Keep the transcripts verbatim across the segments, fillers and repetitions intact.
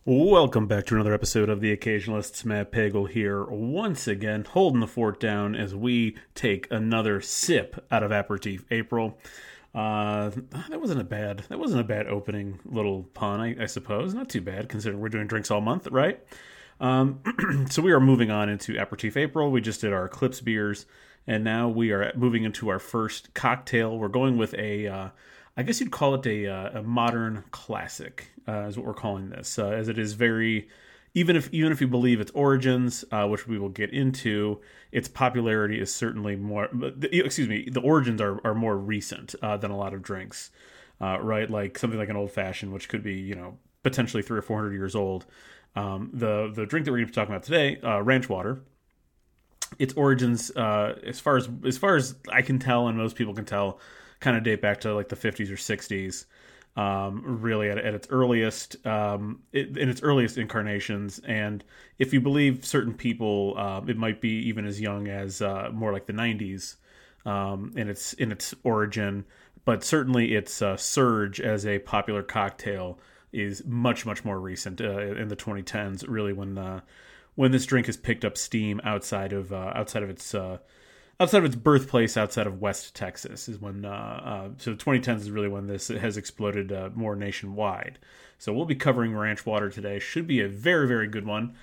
Welcome back to another episode of The Occasionalists. Matt Pagel here, once again, holding the fort down as we take another sip out of Aperitif April. Uh, that wasn't a bad, that wasn't a bad opening little pun, I, I suppose. Not too bad, considering we're doing drinks all month, right? Um, so we are moving on into Aperitif April. We just did our Eclipse beers, and now we are moving into our first cocktail. We're going with a, uh, I guess you'd call it a, uh, a modern classic, uh, is what we're calling this, uh, as it is very, even if even if you believe its origins, uh, which we will get into, its popularity is certainly more. Excuse me, the origins are are more recent uh, than a lot of drinks, uh, right? Like something like an old fashioned, which could be you know potentially three or four hundred years old. Um, the the drink that we're going to be talking about today, uh, ranch water. Its origins, uh, as far as as far as I can tell, and most people can tell, kind of date back to like the fifties or sixties. Um, really, at, at its earliest, um, it, in its earliest incarnations, and if you believe certain people, uh, it might be even as young as uh, more like the nineties um, in its in its origin. But certainly, its uh, surge as a popular cocktail is much much more recent uh, in the twenty tens. Really, when uh, when this drink has picked up steam outside of uh, outside of its uh, outside of its birthplace, outside of West Texas, is when. Uh, uh, so twenty tens is really when this has exploded uh, more nationwide. So we'll be covering ranch water today. Should be a very very good one.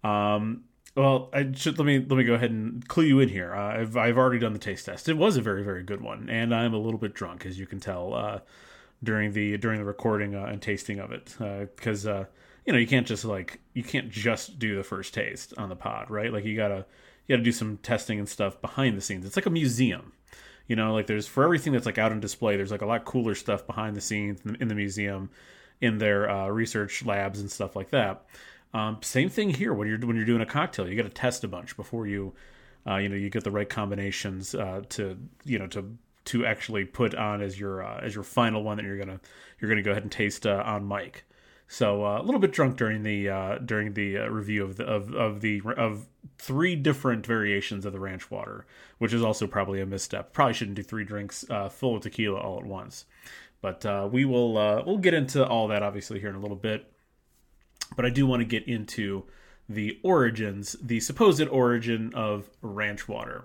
Um, well, I should let me let me go ahead and clue you in here. Uh, I've I've already done the taste test. It was a very very good one, and I'm a little bit drunk, as you can tell uh, during the during the recording uh, and tasting of it, because. Uh, uh, you know, you can't just like you can't just do the first taste on the pod, right? Like you gotta you gotta do some testing and stuff behind the scenes. It's like a museum, you know. Like there's for everything that's like out on display. There's like a lot cooler stuff behind the scenes in the museum, in their uh, research labs and stuff like that. Um, same thing here when you're when you're doing a cocktail. You got to test a bunch before you, uh, you know, you get the right combinations uh, to you know to to actually put on as your uh, as your final one that you're gonna you're gonna go ahead and taste uh, on mic. So uh, a little bit drunk during the uh, during the uh, review of the of, of the of three different variations of the ranch water, which is also probably a misstep. Probably shouldn't do three drinks uh, full of tequila all at once. But uh, we will uh, we'll get into all that obviously here in a little bit. But I do want to get into the origins, the supposed origin of ranch water.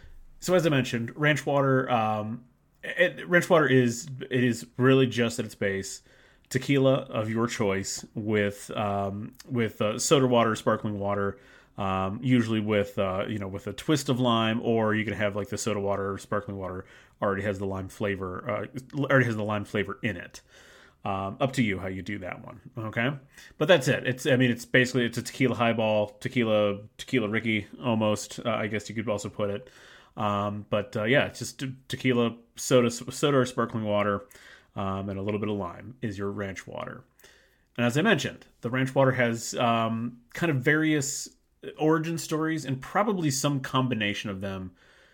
So as I mentioned, ranch water, um, it, ranch water is it is really just at its base. Tequila of your choice with um, with uh, soda water, sparkling water, um, usually with uh, you know with a twist of lime, or you can have like the soda water or sparkling water already has the lime flavor, uh, already has the lime flavor in it. Um, up to you how you do that one, okay? But that's it. It's I mean it's basically it's a tequila highball, tequila tequila Ricky almost. Uh, I guess you could also put it. Um, but uh, yeah, it's just tequila, soda, soda or sparkling water. Um, and a little bit of lime is your ranch water. And as I mentioned, the ranch water has um, kind of various origin stories, and probably some combination of them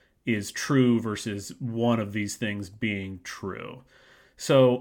is true versus one of these things being true. So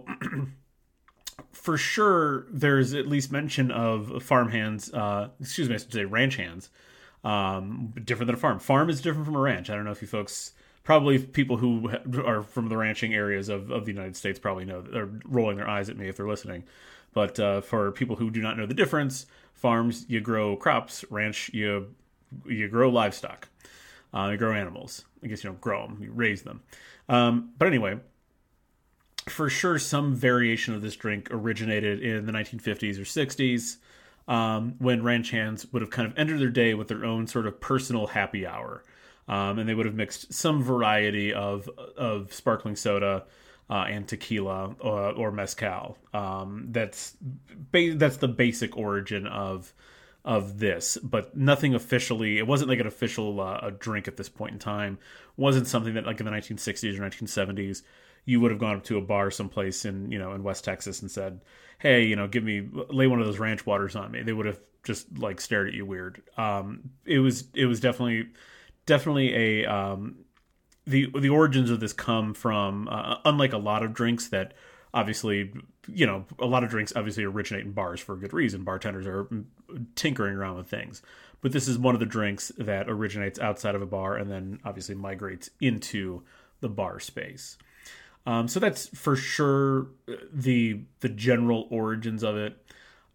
for sure, there's at least mention of farm hands, uh, excuse me, I should say ranch hands, um, different than a farm. Farm is different from a ranch. I don't know if you folks... Probably people who are from the ranching areas of, of the United States probably know that they're rolling their eyes at me if they're listening. But uh, for people who do not know the difference, farms, you grow crops. Ranch, you you grow livestock. Uh, you grow animals. I guess you don't grow them, you raise them. Um, but anyway, for sure some variation of this drink originated in the nineteen fifties or sixties um, when ranch hands would have kind of ended their day with their own sort of personal happy hour. Um, and they would have mixed some variety of of sparkling soda uh, and tequila or, or mezcal. Um, that's ba- that's the basic origin of of this, but nothing officially. It wasn't like an official uh, a drink at this point in time. It wasn't something that like in the nineteen sixties or nineteen seventies you would have gone up to a bar someplace in you know in West Texas and said, "Hey, you know, give me lay one of those ranch waters on me." They would have just like stared at you weird. Um, it was it was definitely. Definitely a um, the the origins of this come from uh, unlike a lot of drinks that obviously you know a lot of drinks obviously originate in bars for a good reason. Bartenders are tinkering around with things, but this is one of the drinks that originates outside of a bar and then obviously migrates into the bar space. Um, so that's for sure the the general origins of it.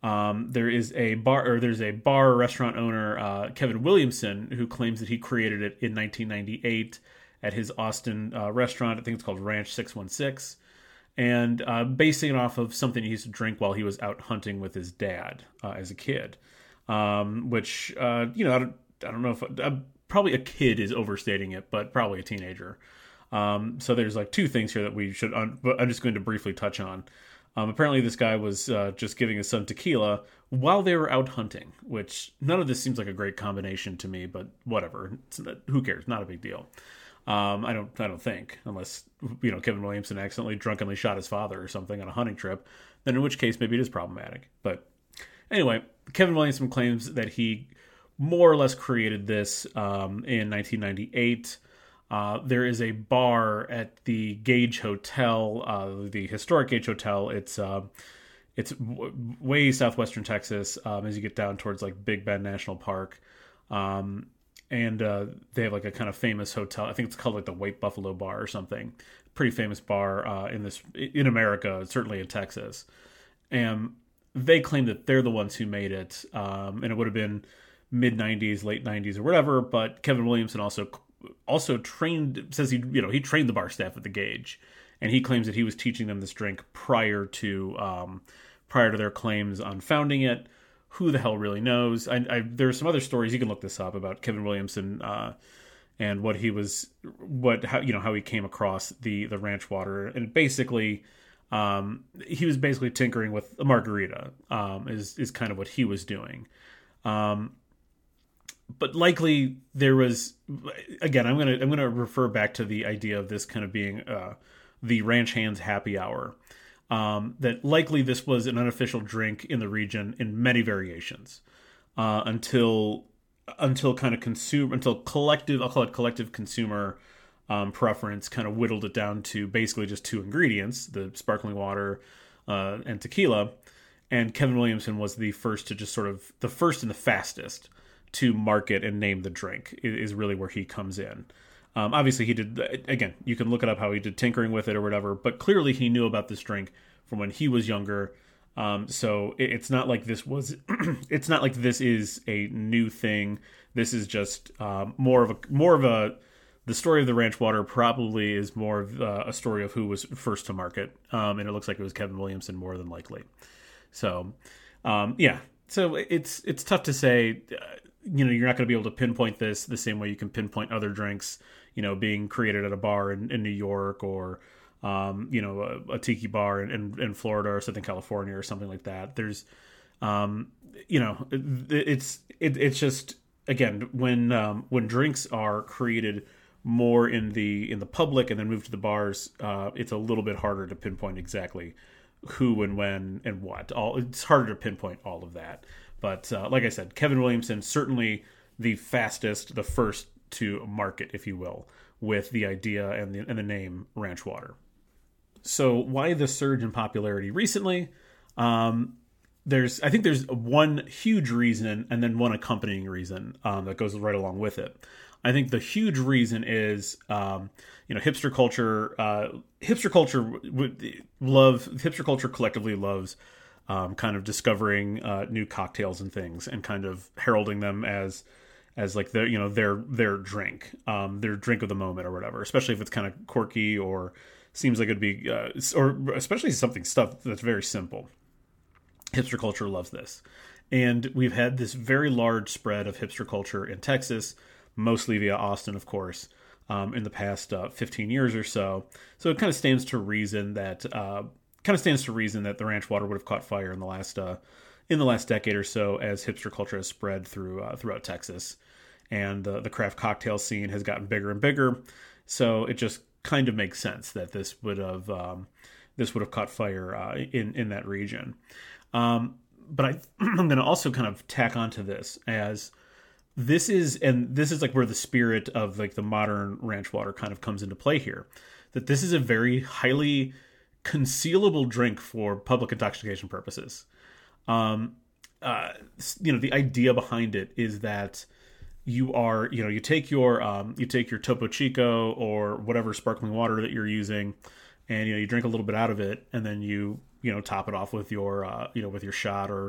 Um, there is a bar, or there's a bar restaurant owner, uh, Kevin Williamson, who claims that he created it in nineteen ninety-eight at his Austin uh, restaurant. I think it's called Ranch six one six, and uh, basing it off of something he used to drink while he was out hunting with his dad uh, as a kid. Um, which uh, you know, I don't, I don't know if uh, probably a kid is overstating it, but probably a teenager. Um, so there's like two things here that we should. Un- I'm just going to briefly touch on. Um, apparently, this guy was uh, just giving his son tequila while they were out hunting, which none of this seems like a great combination to me, but whatever. It's, who cares? Not a big deal. Um, I don't. I don't think, unless you know Kevin Williamson accidentally drunkenly shot his father or something on a hunting trip, then in which case maybe it is problematic. But anyway, Kevin Williamson claims that he more or less created this um, in nineteen ninety-eight. Uh, there is a bar at the Gage Hotel, uh, the historic Gage Hotel. It's uh, it's w- way southwestern Texas, um, as you get down towards like Big Bend National Park, um, and uh, they have like a kind of famous hotel. I think it's called like the White Buffalo Bar or something. Pretty famous bar uh, in this in America, certainly in Texas. And they claim that they're the ones who made it, um, and it would have been mid nineties, late nineties, or whatever. But Kevin Williamson also. also trained, says he, you know, he trained the bar staff at the Gage, and he claims that he was teaching them this drink prior to, um, prior to their claims on founding it. Who the hell really knows? I, I there's some other stories, you can look this up, about Kevin Williamson, uh, and what he was, what, how, you know, how he came across the, the ranch water. And basically, um, he was basically tinkering with a margarita, um, is, is kind of what he was doing. Um, But likely there was, again, I'm gonna I'm gonna refer back to the idea of this kind of being uh, the ranch hands happy hour. Um, that likely this was an unofficial drink in the region in many variations uh, until until kind of consume until collective I'll call it collective consumer um, preference kind of whittled it down to basically just two ingredients: the sparkling water uh, and tequila. And Kevin Williamson was the first to just sort of the first and the fastest to market and name the drink is really where he comes in. Um, obviously, he did, again, you can look it up how he did tinkering with it or whatever, but clearly he knew about this drink from when he was younger. Um, so it, it's not like this was, it's not like this is a new thing. This is just um, more of a, more of a, the story of the ranch water probably is more of uh, a story of who was first to market. Um, and it looks like it was Kevin Williamson more than likely. So, um, yeah, so it's, it's tough to say, uh, you know, you're not going to be able to pinpoint this the same way you can pinpoint other drinks, you know, being created at a bar in, in New York or, um, you know, a, a tiki bar in, in, in Florida or Southern California or something like that. There's, um, you know, it, it's, it, it's just, again, when, um, when drinks are created more in the, in the public and then moved to the bars, uh, it's a little bit harder to pinpoint exactly who and when and what. All, it's harder to pinpoint all of that. But uh, like I said, Kevin Williamson, certainly the fastest, the first to market, if you will, with the idea and the, and the name Ranch Water. So why the surge in popularity recently? Um, there's, I think there's one huge reason and then one accompanying reason um, that goes right along with it. I think the huge reason is, um, you know, hipster culture. Uh, hipster culture would love. Hipster culture collectively loves um, kind of discovering uh, new cocktails and things, and kind of heralding them as as like their, you know, their their drink, um, their drink of the moment or whatever. Especially if it's kind of quirky or seems like it'd be, uh, or especially something stuff that's very simple. Hipster culture loves this, and we've had this very large spread of hipster culture in Texas, mostly via Austin, of course, um, in the past uh, fifteen years or so. So it kind of stands to reason that uh, kind of stands to reason that the ranch water would have caught fire in the last uh, in the last decade or so as hipster culture has spread through uh, throughout Texas, and uh, the craft cocktail scene has gotten bigger and bigger. So it just kind of makes sense that this would have um, this would have caught fire uh, in in that region. Um, but I, I'm going to also kind of tack onto this as this is, and this is like where the spirit of like the modern ranch water kind of comes into play here, that this is a very highly concealable drink for public intoxication purposes. Um, uh, you know, the idea behind it is that you are, you know, you take your, um, you take your Topo Chico or whatever sparkling water that you're using, and, you know, you drink a little bit out of it, and then you, you know, top it off with your, uh, you know, with your shot or,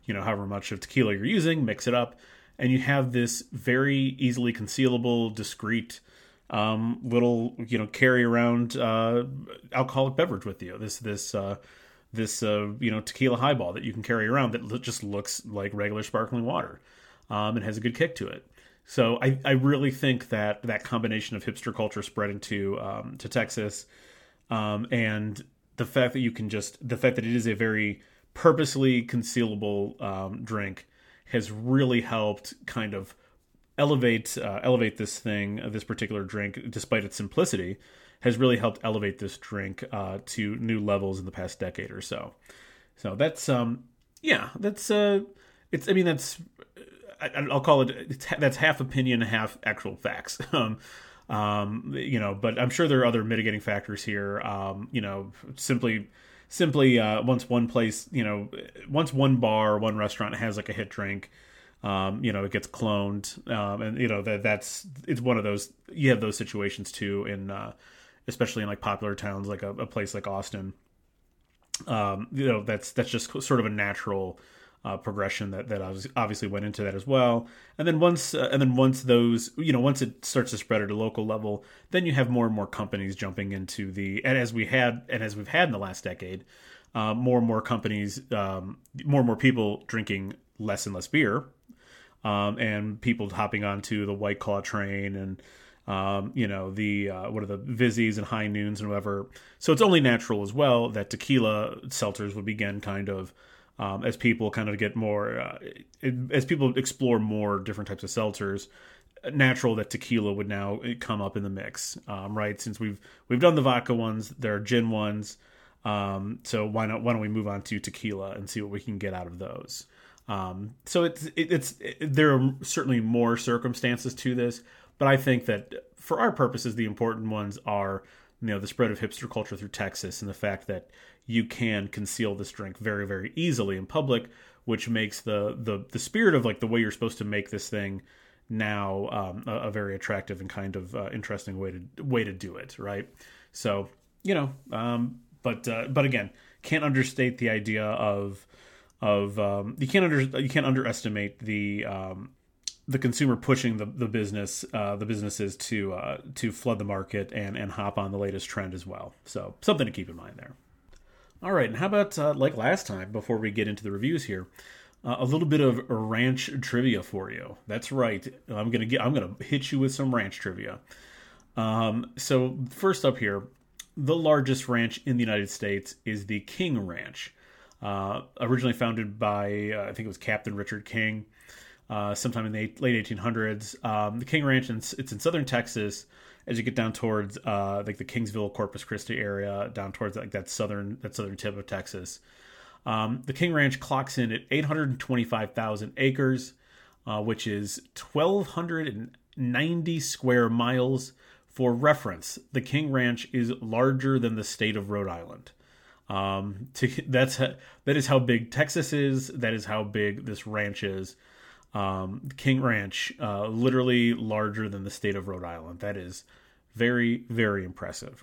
you know, however much of tequila you're using, mix it up, and you have this very easily concealable, discreet um, little, you know, carry around uh, alcoholic beverage with you. This this uh, this uh, you know, tequila highball that you can carry around that lo- just looks like regular sparkling water, um, and has a good kick to it. So I, I really think that that combination of hipster culture spreading to um, to Texas, um, and the fact that you can just the fact that it is a very purposely concealable um, drink has really helped kind of elevate uh, elevate this thing, uh, this particular drink, despite its simplicity, has really helped elevate this drink uh, to new levels in the past decade or so. So that's um yeah that's uh it's I mean that's I, I'll call it it's, that's half opinion, half actual facts. um, um, you know, but I'm sure there are other mitigating factors here. Um, you know, simply. Simply, uh, once one place, you know, once one bar, one restaurant has like a hit drink, um, you know, it gets cloned, um, and you know that that's it's one of those. You have those situations too, in uh, especially in like popular towns, like a, a place like Austin. Um, you know, that's that's just sort of a natural uh, progression that that obviously went into that as well. And then once uh, and then once those, you know, once it starts to spread at a local level, then you have more and more companies jumping into the and as we had and as we've had in the last decade, uh, more and more companies, um, more and more people drinking less and less beer, um, and people hopping onto the White Claw train and um, you know the uh, what are the Vizzies and High Noons and whatever. So it's only natural as well that tequila seltzers would begin kind of. Um, as people kind of get more, uh, as people explore more different types of seltzers, natural that tequila would now come up in the mix, um, right? Since we've we've done the vodka ones, there are gin ones, um, so why not? Why don't we move on to tequila and see what we can get out of those? Um, so it's it, it's it, there are certainly more circumstances to this, but I think that for our purposes, the important ones are, you know, the spread of hipster culture through Texas and the fact that you can conceal this drink very, very easily in public, which makes the the the spirit of like the way you're supposed to make this thing now um, a, a very attractive and kind of uh, interesting way to way to do it, right? So you know, um, but uh, but again, can't understate the idea of of um, you can't under you can't underestimate the um, the consumer pushing the the business uh, the businesses to uh, to flood the market and and hop on the latest trend as well. So something to keep in mind there. All right, and how about uh, like last time? Before we get into the reviews here, uh, a little bit of ranch trivia for you. That's right. I'm gonna get. I'm gonna hit you with some ranch trivia. Um, so first up here, the largest ranch in the United States is the King Ranch, uh, originally founded by uh, I think it was Captain Richard King, uh, sometime in the late eighteen hundreds. Um, the King Ranch, it's in southern Texas. As you get down towards uh, like the Kingsville, Corpus Christi area, down towards like that southern that southern tip of Texas, um, the King Ranch clocks in at eight hundred twenty-five thousand acres, uh, which is twelve ninety square miles. For reference, the King Ranch is larger than the state of Rhode Island. Um, to, that's that is how big Texas is. That is how big this ranch is. Um, King Ranch, uh, literally larger than the state of Rhode Island. That is very, very impressive.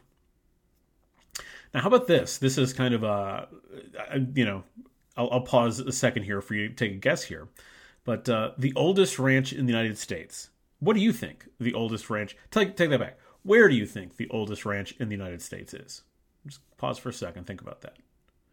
Now, how about this? This is kind of a, you know, I'll, I'll pause a second here for you to take a guess here. But uh, the oldest ranch in the United States. What do you think the oldest ranch? Take, take that back. Where do you think the oldest ranch in the United States is? Just pause for a second. Think about that.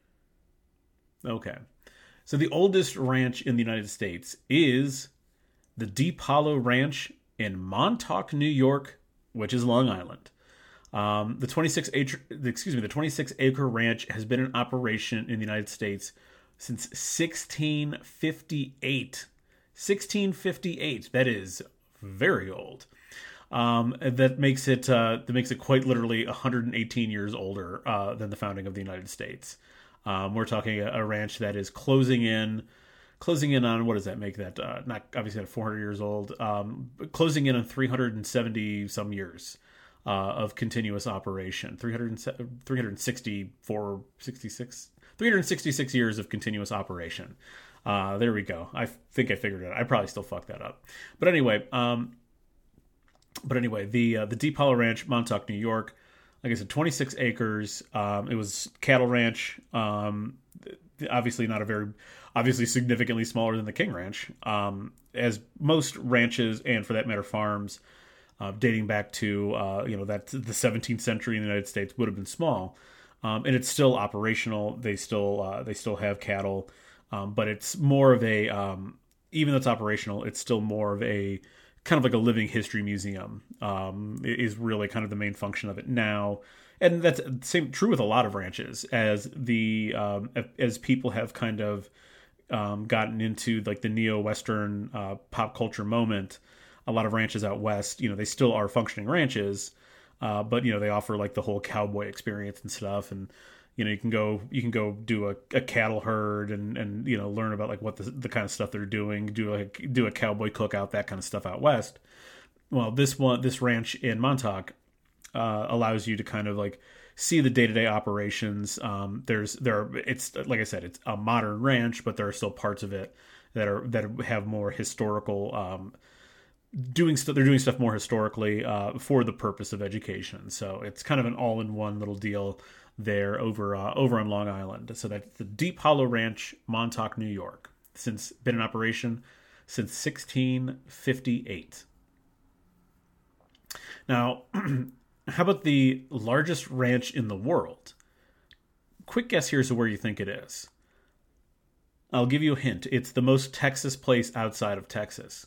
Okay. So the oldest ranch in the United States is the Deep Hollow Ranch in Montauk, New York, which is Long Island. Um, the twenty-six acre, excuse me, the twenty-six acre ranch has been in operation in the United States since sixteen fifty-eight. sixteen fifty-eight. That is very old. Um, that makes it uh, that makes it quite literally one hundred eighteen years older uh, than the founding of the United States. Um, we're talking a, a ranch that is closing in, closing in on, what does that make that? Uh, not obviously not four hundred years old, um, but closing in on three hundred seventy some years uh, of continuous operation. three hundred, three hundred sixty-four, sixty-six, three hundred sixty-six years of continuous operation. Uh, there we go. I think I figured it out. I probably still fucked that up. But anyway, um, but anyway, the uh, the Deep Hollow Ranch, Montauk, New York. Like I said, twenty-six acres. Um, it was cattle ranch. Um, obviously not a very, obviously significantly smaller than the King Ranch, um, as most ranches and for that matter farms, uh, dating back to uh, you know that the seventeenth century in the United States would have been small, um, and it's still operational. They still uh, they still have cattle, um, but it's more of a um, even though it's operational, it's still more of a kind of like a living history museum. Um, is really kind of the main function of it now. And that's same true with a lot of ranches as the um, as people have kind of um, gotten into like the neo-Western uh, pop culture moment. A lot of ranches out west, you know, they still are functioning ranches, uh, but you know they offer like the whole cowboy experience and stuff. And you know you can go you can go do a, a cattle herd and and you know learn about like what the the kind of stuff they're doing, do a do a cowboy cookout, that kind of stuff out west. Well, this one this ranch in Montauk Uh, allows you to kind of like see the day-to-day operations. Um, there's there are, it's like I said, it's a modern ranch, but there are still parts of it that are that have more historical um, doing stuff. They're doing stuff more historically uh, for the purpose of education. So it's kind of an all-in-one little deal there over uh, over on Long Island. So that's the Deep Hollow Ranch, Montauk, New York. Since been in operation since sixteen fifty-eight. Now. How about the largest ranch in the world? Quick guess here as to where you think it is. I'll give you a hint. It's the most Texas place outside of Texas.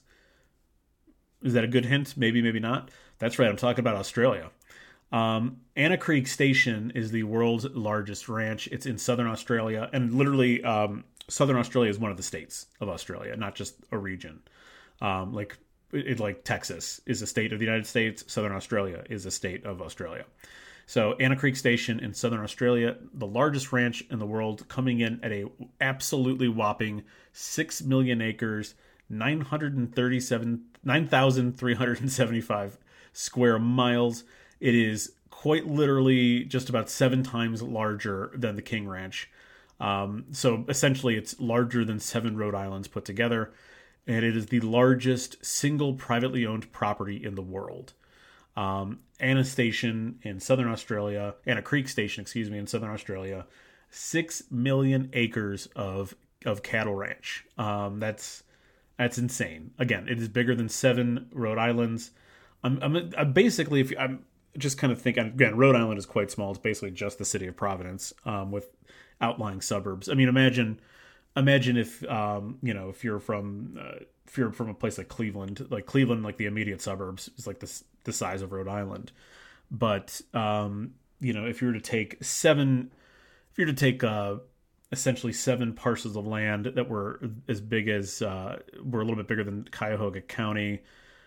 Is that a good hint? Maybe, maybe not. That's right. I'm talking about Australia. Um, Anna Creek Station is the world's largest ranch. It's in southern Australia. And literally, um, southern Australia is one of the states of Australia, not just a region. Um, like... It, like Texas is a state of the United States. Southern Australia is a state of Australia. So Anna Creek Station in Southern Australia, the largest ranch in the world, coming in at a absolutely whopping six million acres, nine hundred thirty-seven, nine thousand three hundred seventy-five square miles. It is quite literally just about seven times larger than the King Ranch. Um, so essentially it's larger than seven Rhode Islands put together. And it is the largest single privately owned property in the world. Um, Anna Station in Southern Australia, Anna Creek Station, excuse me, in Southern Australia, six million acres of of cattle ranch. Um, that's that's insane. Again, it is bigger than seven Rhode Islands. I'm, I'm, I'm basically, if you, I'm just kind of thinking, again, Rhode Island is quite small. It's basically just the city of Providence um, with outlying suburbs. I mean, imagine. Imagine if um, you know if you're from uh, if you're from a place like Cleveland, like Cleveland, like the immediate suburbs is like the the size of Rhode Island, but um, you know if you were to take seven, if you were to take uh, essentially seven parcels of land that were as big as uh, were a little bit bigger than Cuyahoga County,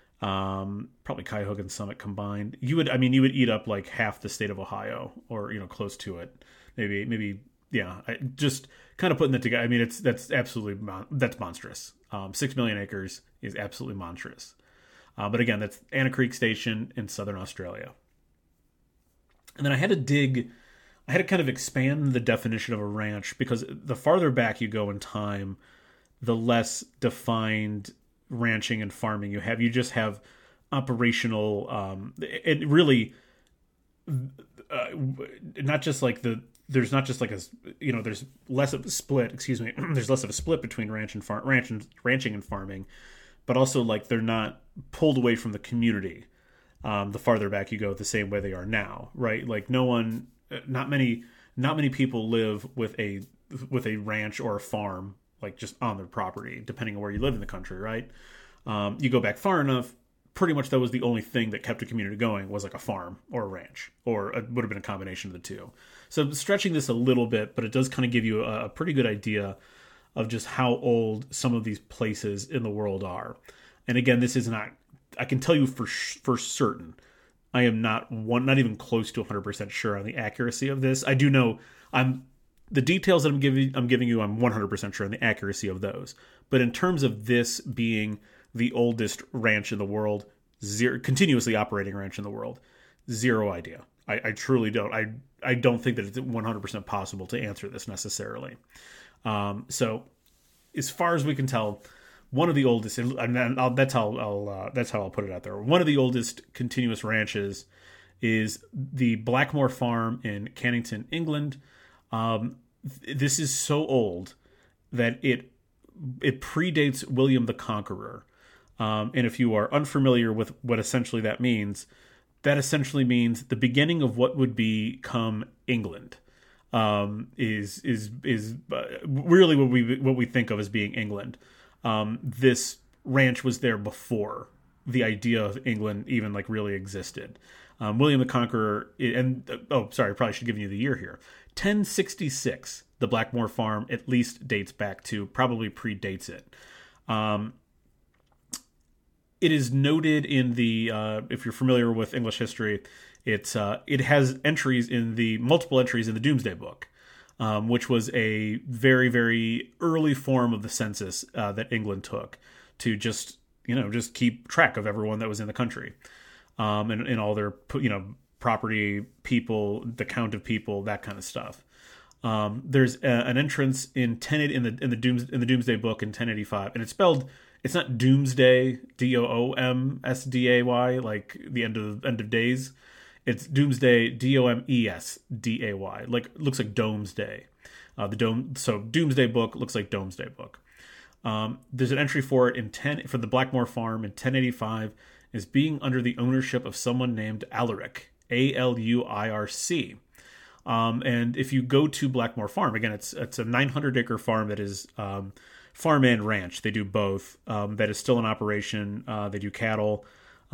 um, probably Cuyahoga and Summit combined, you would I mean you would eat up like half the state of Ohio or you know close to it, maybe maybe. Yeah, I, just kind of putting that together. I mean, it's that's absolutely mon- that's monstrous. Um, Six million acres is absolutely monstrous. Uh, but again, that's Anna Creek Station in Southern Australia. And then I had to dig, I had to kind of expand the definition of a ranch because the farther back you go in time, the less defined ranching and farming you have. You just have operational. Um, it really, uh, not just like the. There's not just like a, you know, there's less of a split, excuse me, there's less of a split between ranch and farm, ranch and ranching and farming, but also like they're not pulled away from the community. Um, the farther back you go, the same way they are now, right? Like no one, not many, not many people live with a, with a ranch or a farm, like just on their property, depending on where you live in the country, right? Um, you go back far enough, pretty much that was the only thing that kept a community going was like a farm or a ranch, or it would have been a combination of the two. So stretching this a little bit, but it does kind of give you a, a pretty good idea of just how old some of these places in the world are. And again, this is not, I can tell you for for certain, I am not one, not even close to one hundred percent sure on the accuracy of this. I do know I'm the details that I'm giving I'm giving you, I'm one hundred percent sure on the accuracy of those. But in terms of this being the oldest ranch in the world, zero, continuously operating ranch in the world, zero idea. I, I truly don't. I I don't think that it's one hundred percent possible to answer this necessarily. Um, so, as far as we can tell, one of the oldest, and I'll, that's how I'll uh, that's how I'll put it out there. One of the oldest continuous ranches is the Blackmore Farm in Cannington, England. Um, this is so old that it it predates William the Conqueror. Um, and if you are unfamiliar with what essentially that means, that essentially means the beginning of what would become England. Um, is is is uh, really what we what we think of as being England. Um, this ranch was there before the idea of England even like really existed. Um, William the Conqueror, and uh, oh, sorry, I probably should give you the year here. ten sixty-six, the Blackmore Farm at least dates back to, probably predates it. Um, it is noted in the, uh, if you're familiar with English history, it's uh, it has entries in the, multiple entries in the Domesday Book, um, which was a very, very early form of the census uh, that England took to just, you know, just keep track of everyone that was in the country. Um, and, and all their, you know, property, people, the count of people, that kind of stuff. Um, there's a, an entrance in ten in the in the Dooms in the Domesday Book in ten eighty-five, and it's spelled. It's not Doomsday, D O O M S D A Y, like the end of end of days. It's Doomsday, D O M E S D A Y, like looks like Domesday. Uh, the dome. So Domesday Book looks like Domesday Book. Um, there's an entry for it in ten for the Blackmore Farm in ten eighty-five. Is being under the ownership of someone named Alaric, A L U I R C. Um, and if you go to Blackmore Farm, again, it's it's a nine hundred acre farm that is um, farm and ranch. They do both. Um, that is still in operation. Uh, they do cattle,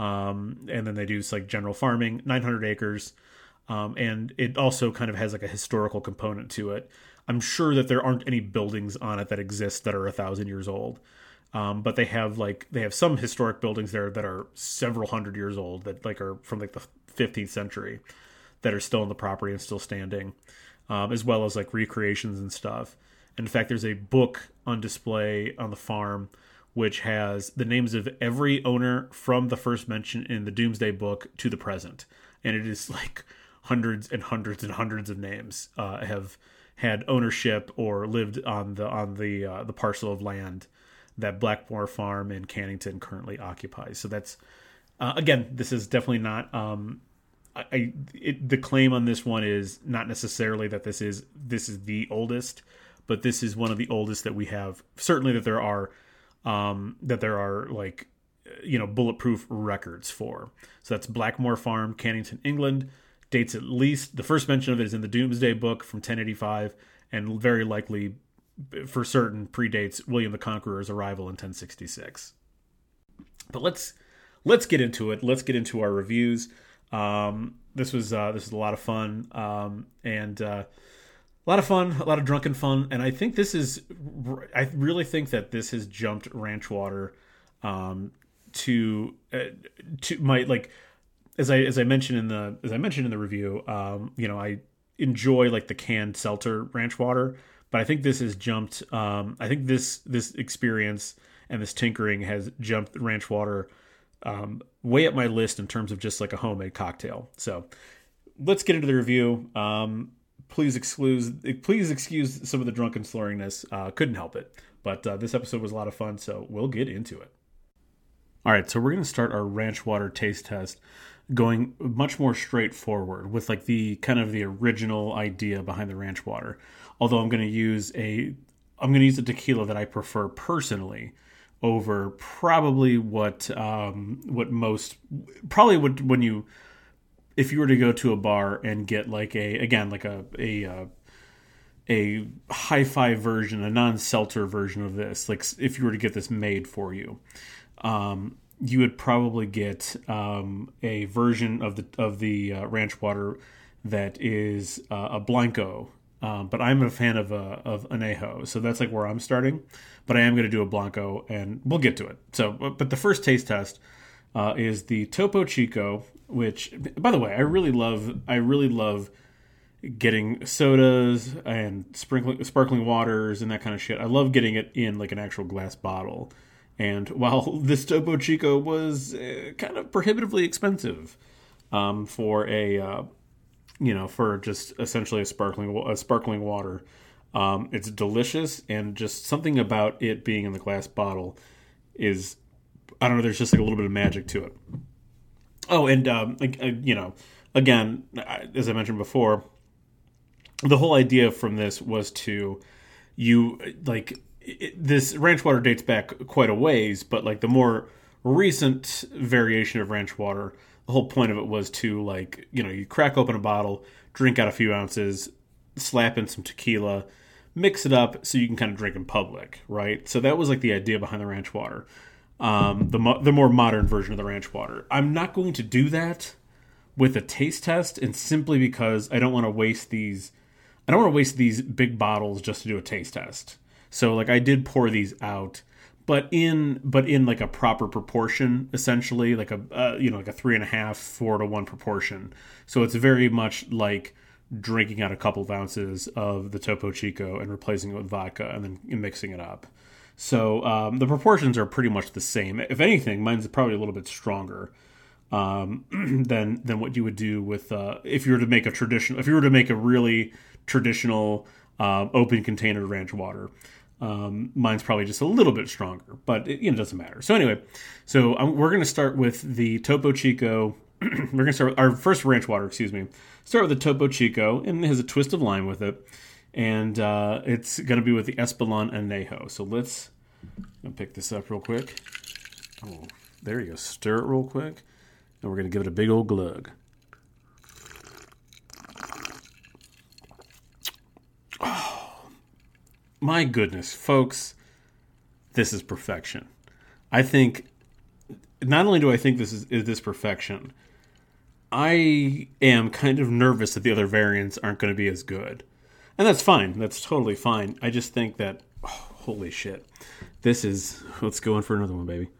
um, and then they do like general farming, nine hundred acres. Um, and it also kind of has like a historical component to it. I'm sure that there aren't any buildings on it that exist that are a thousand years old. Um, but they have like they have some historic buildings there that are several hundred years old that like are from like the fifteenth century that are still on the property and still standing, um, as well as like recreations and stuff. And in fact, there's a book on display on the farm which has the names of every owner from the first mention in the Domesday Book to the present, and it is like hundreds and hundreds and hundreds of names uh, have had ownership or lived on the on the uh, the parcel of land that Blackmore Farm in Cannington currently occupies. So that's, uh, again, this is definitely not, um, I, I it, the claim on this one is not necessarily that this is, this is the oldest, but this is one of the oldest that we have. Certainly that there are, um, that there are like, you know, bulletproof records for. So that's Blackmore Farm, Cannington, England. Dates at least, the first mention of it is in the Domesday Book from ten eighty-five, and very likely for certain predates William the Conqueror's arrival in ten sixty-six. But let's let's get into it. Let's get into our reviews. Um, this was uh, this was a lot of fun, um, and uh, a lot of fun, a lot of drunken fun. And I think this is, I really think that this has jumped Ranchwater um, to uh, to my like as I as I mentioned in the as I mentioned in the review. Um, you know, I enjoy like the canned seltzer Ranchwater. But I think this has jumped. Um, I think this this experience and this tinkering has jumped Ranchwater um, way up my list in terms of just like a homemade cocktail. So let's get into the review. Um, please excuse please excuse some of the drunken slurringness. Uh, couldn't help it. But uh, this episode was a lot of fun, so we'll get into it. All right, so we're going to start our Ranchwater taste test going much more straightforward with like the kind of the original idea behind the Ranchwater. Although I'm going to use a, I'm going to use a tequila that I prefer personally over probably what, um, what most, probably would when you, if you were to go to a bar and get like a, again, like a, a, uh, a hi-fi version, a non-seltzer version of this, like if you were to get this made for you, um, you would probably get, um, a version of the, of the, uh, Ranchwater that is, uh, a Blanco. Um, but I'm a fan of uh, of Anejo, so that's like where I'm starting. But I am going to do a Blanco, and we'll get to it. So, but the first taste test uh, is the Topo Chico, which, by the way, I really love. I really love getting sodas and sprinkling sparkling waters and that kind of shit. I love getting it in like an actual glass bottle. And while this Topo Chico was uh, kind of prohibitively expensive um, for a uh, you know, for just essentially a sparkling a sparkling water. Um, it's delicious, and just something about it being in the glass bottle is, I don't know, there's just like a little bit of magic to it. Oh, and, um, you know, again, as I mentioned before, the whole idea from this was to you like it, this ranch water dates back quite a ways, but like the more recent variation of ranch water, the whole point of it was to like, you know, you crack open a bottle, drink out a few ounces, slap in some tequila, mix it up so you can kind of drink in public, right? So that was like the idea behind the ranch water. Um, the mo- the more modern version of the ranch water. I'm not going to do that with a taste test, and simply because I don't want to waste these. I don't want to waste these big bottles just to do a taste test. So like I did pour these out, but in but in like a proper proportion, essentially like a uh, you know like a three and a half four to one proportion. So it's very much like drinking out a couple of ounces of the Topo Chico and replacing it with vodka and then mixing it up. So um, the proportions are pretty much the same. If anything, mine's probably a little bit stronger um, than than what you would do with uh, if you were to make a traditional. If you were to make a really traditional uh, open container ranch water, um, mine's probably just a little bit stronger. But it, you know, it doesn't matter. So anyway, so um, we're going to start with the Topo Chico. We're going to start with our first ranch water. Excuse me. Start with the Topo Chico, and it has a twist of lime with it. And uh, it's going to be with the Espolon Anejo. So let's pick this up real quick. Oh, there you go. Stir it real quick. And we're going to give it a big old glug. Oh, my goodness, folks. This is perfection. I think, not only do I think this is, is this perfection, I am kind of nervous that the other variants aren't going to be as good. And that's fine. That's totally fine. I just think that, oh, holy shit. This is, let's go in for another one, baby.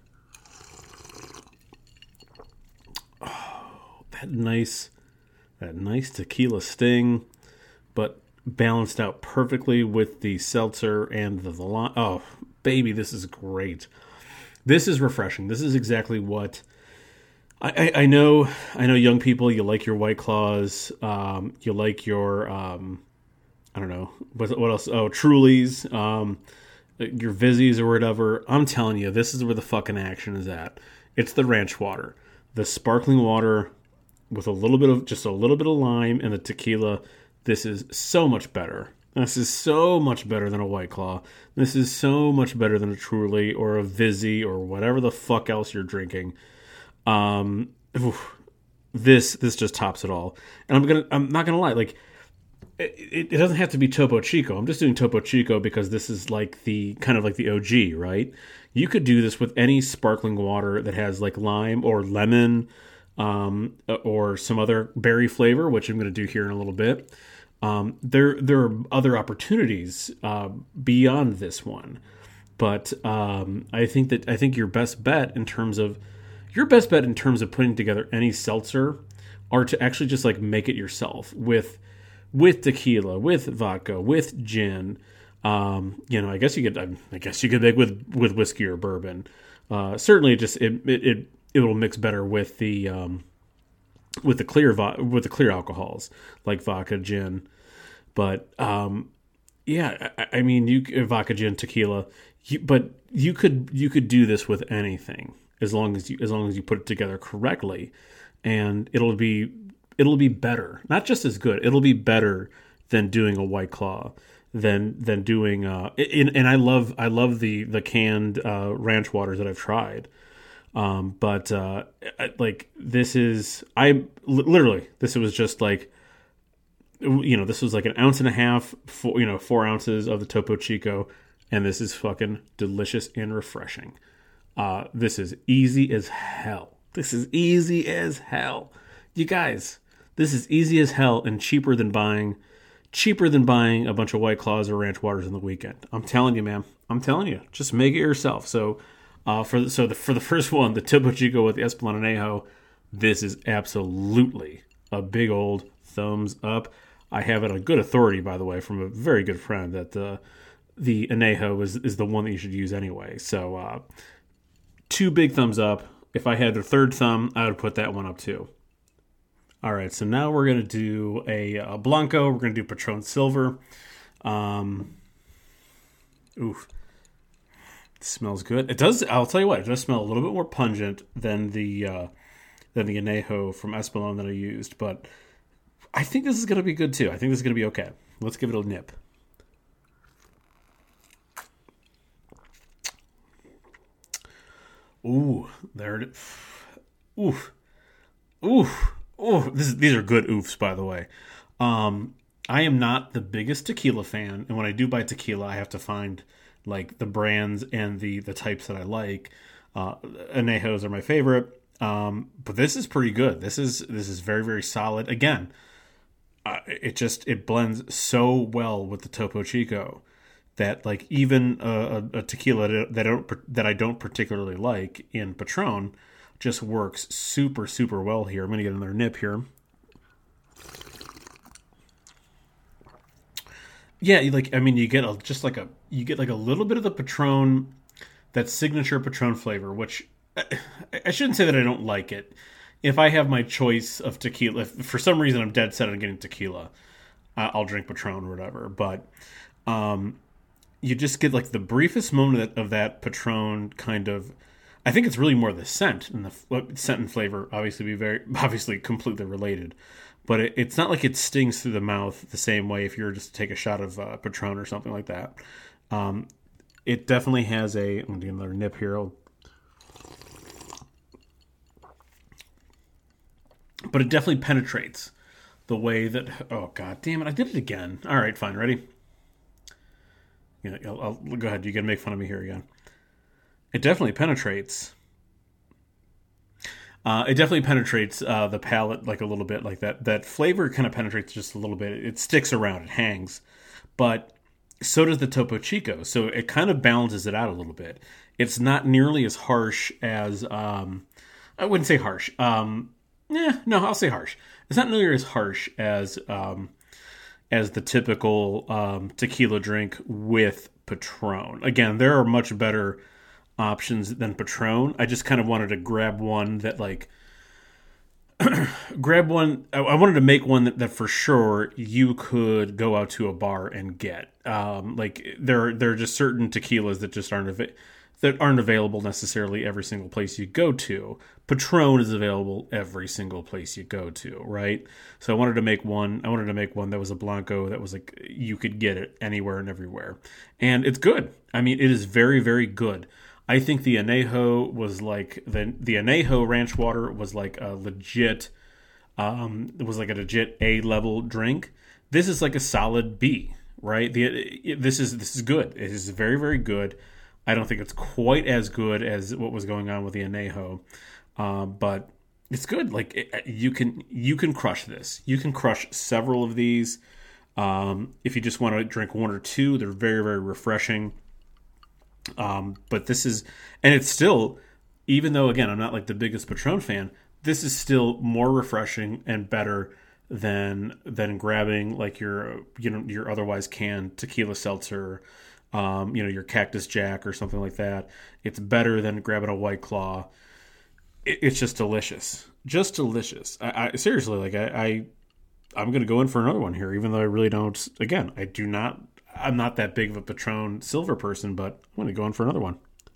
Oh, that nice, that nice tequila sting, but balanced out perfectly with the seltzer and the, the lime. Oh, baby, this is great. This is refreshing. This is exactly what, I, I, I know, I know young people, you like your White Claws, um, you like your, um, I don't know. What, what else? Oh, Trulies, um, your Vizzies or whatever. I'm telling you, this is where the fucking action is at. It's the ranch water. The sparkling water with a little bit of, just a little bit of lime and the tequila. This is so much better. This is so much better than a White Claw. This is so much better than a Truly or a Vizzy or whatever the fuck else you're drinking. Um, oof, this, this just tops it all. And I'm gonna, I'm not gonna lie, like, It, it doesn't have to be Topo Chico. I'm just doing Topo Chico because this is like the kind of like the O G, right? You could do this with any sparkling water that has like lime or lemon um, or some other berry flavor, which I'm going to do here in a little bit. Um, there, there are other opportunities uh, beyond this one, but um, I think that I think your best bet in terms of your best bet in terms of putting together any seltzer are to actually just like make it yourself with. With tequila, with vodka, with gin, um, you know, I guess you could, I guess you could make with, with whiskey or bourbon. Uh, certainly, it just it it it it will mix better with the um, with the clear vo- with the clear alcohols like vodka, gin. But um, yeah, I, I mean, you vodka, gin, tequila, you, but you could you could do this with anything as long as you as long as you put it together correctly, and it'll be. It'll be better, not just as good. It'll be better than doing a White Claw, than than doing. Uh, and, and I love I love the the canned uh, ranch waters that I've tried. Um, but uh, like this is I literally this was just like you know this was like an ounce and a half, four, you know four ounces of the Topo Chico, and this is fucking delicious and refreshing. Uh, this is easy as hell. This is easy as hell, you guys. This is easy as hell and cheaper than buying, cheaper than buying a bunch of White Claws or ranch waters in the weekend. I'm telling you, man. I'm telling you. Just make it yourself. So, uh, for the, so the, for the first one, the Topo Chico with the Espolon Anejo, this is absolutely a big old thumbs up. I have it on good authority, by the way, from a very good friend that the the Anejo is is the one that you should use anyway. So, uh, two big thumbs up. If I had a third thumb, I would put that one up too. All right, so now we're going to do a, a Blanco. We're going to do Patron Silver. Um, oof. It smells good. It does, I'll tell you what, it does smell a little bit more pungent than the uh, than the Anejo from Espolon that I used, but I think this is going to be good too. I think this is going to be okay. Let's give it a nip. Ooh, there it is. Oof. Oof. Oof. This is, these are good oofs, by the way. Um, I am not the biggest tequila fan, and when I do buy tequila, I have to find like the brands and the the types that I like. Uh, Anejos are my favorite, um, but this is pretty good. This is this is very very solid. Again, uh, it just it blends so well with the Topo Chico that like even a, a, a tequila that I don't that I don't particularly like in Patron just works super super well here. I'm gonna get another nip here. Yeah, like I mean, you get a, just like a you get like a little bit of the Patron, that signature Patron flavor, which I, I shouldn't say that I don't like it. If I have my choice of tequila, if for some reason I'm dead set on getting tequila, I'll drink Patron or whatever. But um, you just get like the briefest moment of that Patron kind of. I think it's really more the scent and the scent and flavor. Obviously, be very obviously completely related, but it, it's not like it stings through the mouth the same way if you were just to take a shot of uh, Patron or something like that. Um, it definitely has a. I'm gonna do another nip here. I'll, but it definitely penetrates the way that. Oh god damn it! I did it again. All right, fine. Ready? Yeah, I'll, I'll go ahead. You can make fun of me here again. It definitely penetrates. Uh, it definitely penetrates uh, the palate like a little bit, like that. That flavor kind of penetrates just a little bit. It sticks around. It hangs, but so does the Topo Chico. So it kind of balances it out a little bit. It's not nearly as harsh as um, I wouldn't say harsh. Um, yeah, no, I'll say harsh. It's not nearly as harsh as um, as the typical um, tequila drink with Patron. Again, there are much better options than Patron. I just kind of wanted to grab one that like grab one. I, I wanted to make one that, that for sure you could go out to a bar and get. Um, like there, there are just certain tequilas that just aren't av- that aren't available necessarily every single place you go to. Patron is available every single place you go to, right? So I wanted to make one. I wanted to make one that was a Blanco that was like you could get it anywhere and everywhere, and it's good. I mean, it is very, very good. I think the Anejo was like the the Anejo Ranch Water was like a legit, um, it was like a legit A level drink. This is like a solid B, right? The this is this is good. It is very very good. I don't think it's quite as good as what was going on with the Anejo, uh, but it's good. Like it, you can you can crush this. You can crush several of these. Um, if you just want to drink one or two, they're very very refreshing. Um, but this is, and it's still, even though again I'm not like the biggest Patron fan, this is still more refreshing and better than than grabbing like your you know your otherwise canned tequila seltzer, um, you know your Cactus Jack or something like that. It's better than grabbing a White Claw. It, it's just delicious, just delicious. I, I seriously like I, I I'm gonna go in for another one here, even though I really don't. Again, I do not. I'm not that big of a Patron Silver person, but I'm going to go in for another one.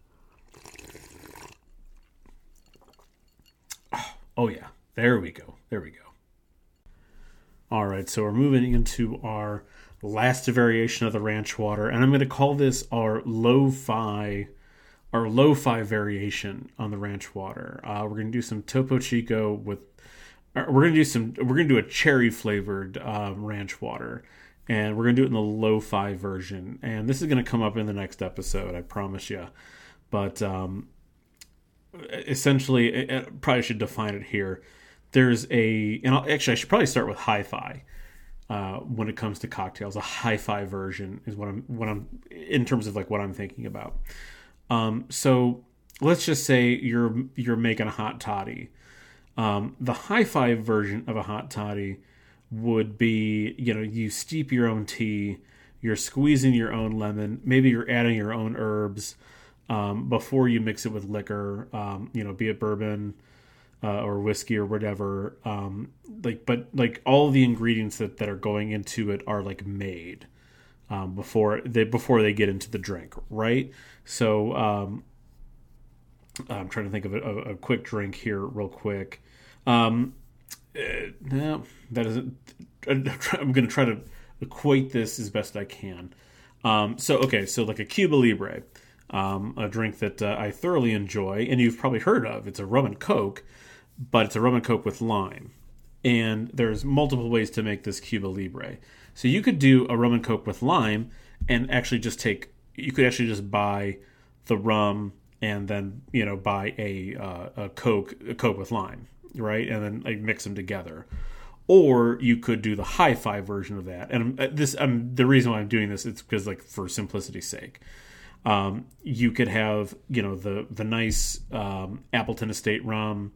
Oh, yeah. There we go. There we go. All right, so we're moving into our last variation of the ranch water, and I'm going to call this our lo-fi, our lo-fi variation on the ranch water. Uh, we're going to do some Topo Chico with, we're going to do some, we're going to do a cherry flavored um, ranch water. And we're going to do it in the lo-fi version. And this is going to come up in the next episode, I promise you. But um, essentially, I probably should define it here. There's a... And I'll, actually, I should probably start with hi-fi uh, when it comes to cocktails. A hi-fi version is what I'm... What I'm in terms of like what I'm thinking about. Um, so let's just say you're you're making a hot toddy. Um, the hi-fi version of a hot toddy would be, you know, you steep your own tea, you're squeezing your own lemon, maybe you're adding your own herbs um, before you mix it with liquor, um, you know, be it bourbon uh, or whiskey or whatever. Um, like, but like all the ingredients that, that are going into it are like made um, before they before they get into the drink, right? So um, I'm trying to think of a, a, a quick drink here, real quick. Um, Uh, no, that isn't. I'm going to try to equate this as best I can. Um, so, okay, so like a Cuba Libre. um, a drink that uh, I thoroughly enjoy, and you've probably heard of. It's a rum and coke, but it's a rum and coke with lime. And there's multiple ways to make this Cuba Libre. So you could do a rum and coke with lime, and actually just take. You could actually just buy the rum and then you know buy a uh, a coke a coke with lime, right? And then like mix them together. Or you could do the hi-fi version of that. And this, um, the reason why I'm doing this is because, like, for simplicity's sake, um, you could have, you know, the the nice um, Appleton Estate rum,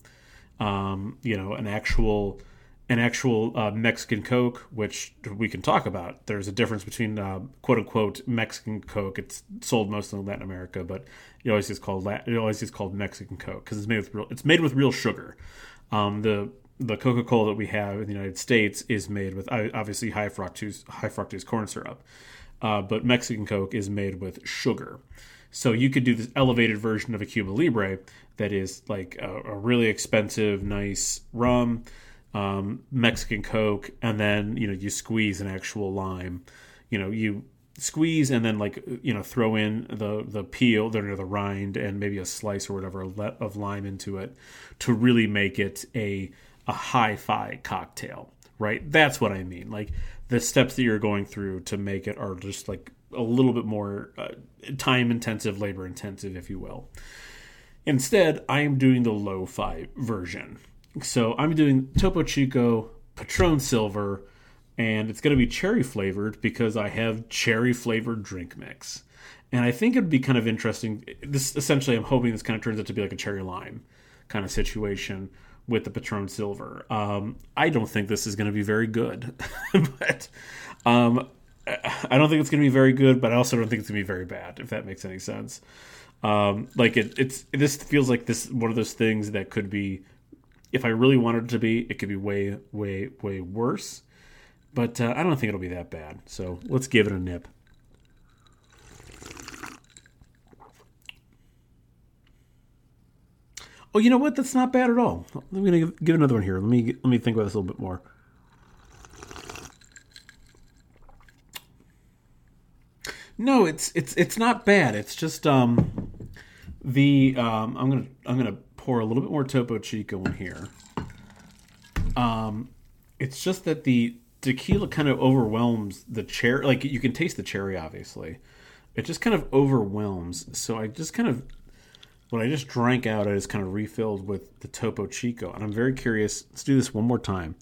um, you know, an actual an actual uh, Mexican Coke, which we can talk about. There's a difference between uh, quote unquote Mexican Coke. It's sold mostly in Latin America, but it always gets called it always gets called Mexican Coke because it's made with real it's made with real sugar. Um, the The Coca-Cola that we have in the United States is made with obviously high fructose high fructose corn syrup, uh, but Mexican Coke is made with sugar. So you could do this elevated version of a Cuba Libre that is like a, a really expensive, nice rum, um, Mexican Coke, and then you know you squeeze an actual lime. You know you squeeze and then like you know throw in the the peel, the, the rind, and maybe a slice or whatever of lime into it to really make it a a hi-fi cocktail, right? That's what I mean. Like the steps that you're going through to make it are just like a little bit more uh, time-intensive, labor-intensive, if you will. Instead, I am doing the lo-fi version. So I'm doing Topo Chico, Patron Silver, and it's going to be cherry flavored because I have cherry flavored drink mix. And I think it'd be kind of interesting. This essentially, I'm hoping this kind of turns out to be like a cherry lime kind of situation with the Patron Silver. Um, I don't think this is going to be very good, but um, I don't think it's going to be very good, but I also don't think it's going to be very bad, if that makes any sense. Um, like it, it's, this feels like this, one of those things that could be, if I really wanted it to be, it could be way, way, way worse, but uh, I don't think it'll be that bad. So let's give it a nip. Oh, you know what? That's not bad at all. I'm going to give another one here. Let me let me think about this a little bit more. No, it's it's it's not bad. It's just um the um I'm gonna I'm gonna pour a little bit more Topo Chico in here. Um, it's just that the tequila kind of overwhelms the cherry. Like you can taste the cherry, obviously. It just kind of overwhelms. So I just kind of. What I just drank out, I just kind of refilled with the Topo Chico. And I'm very curious. Let's do this one more time.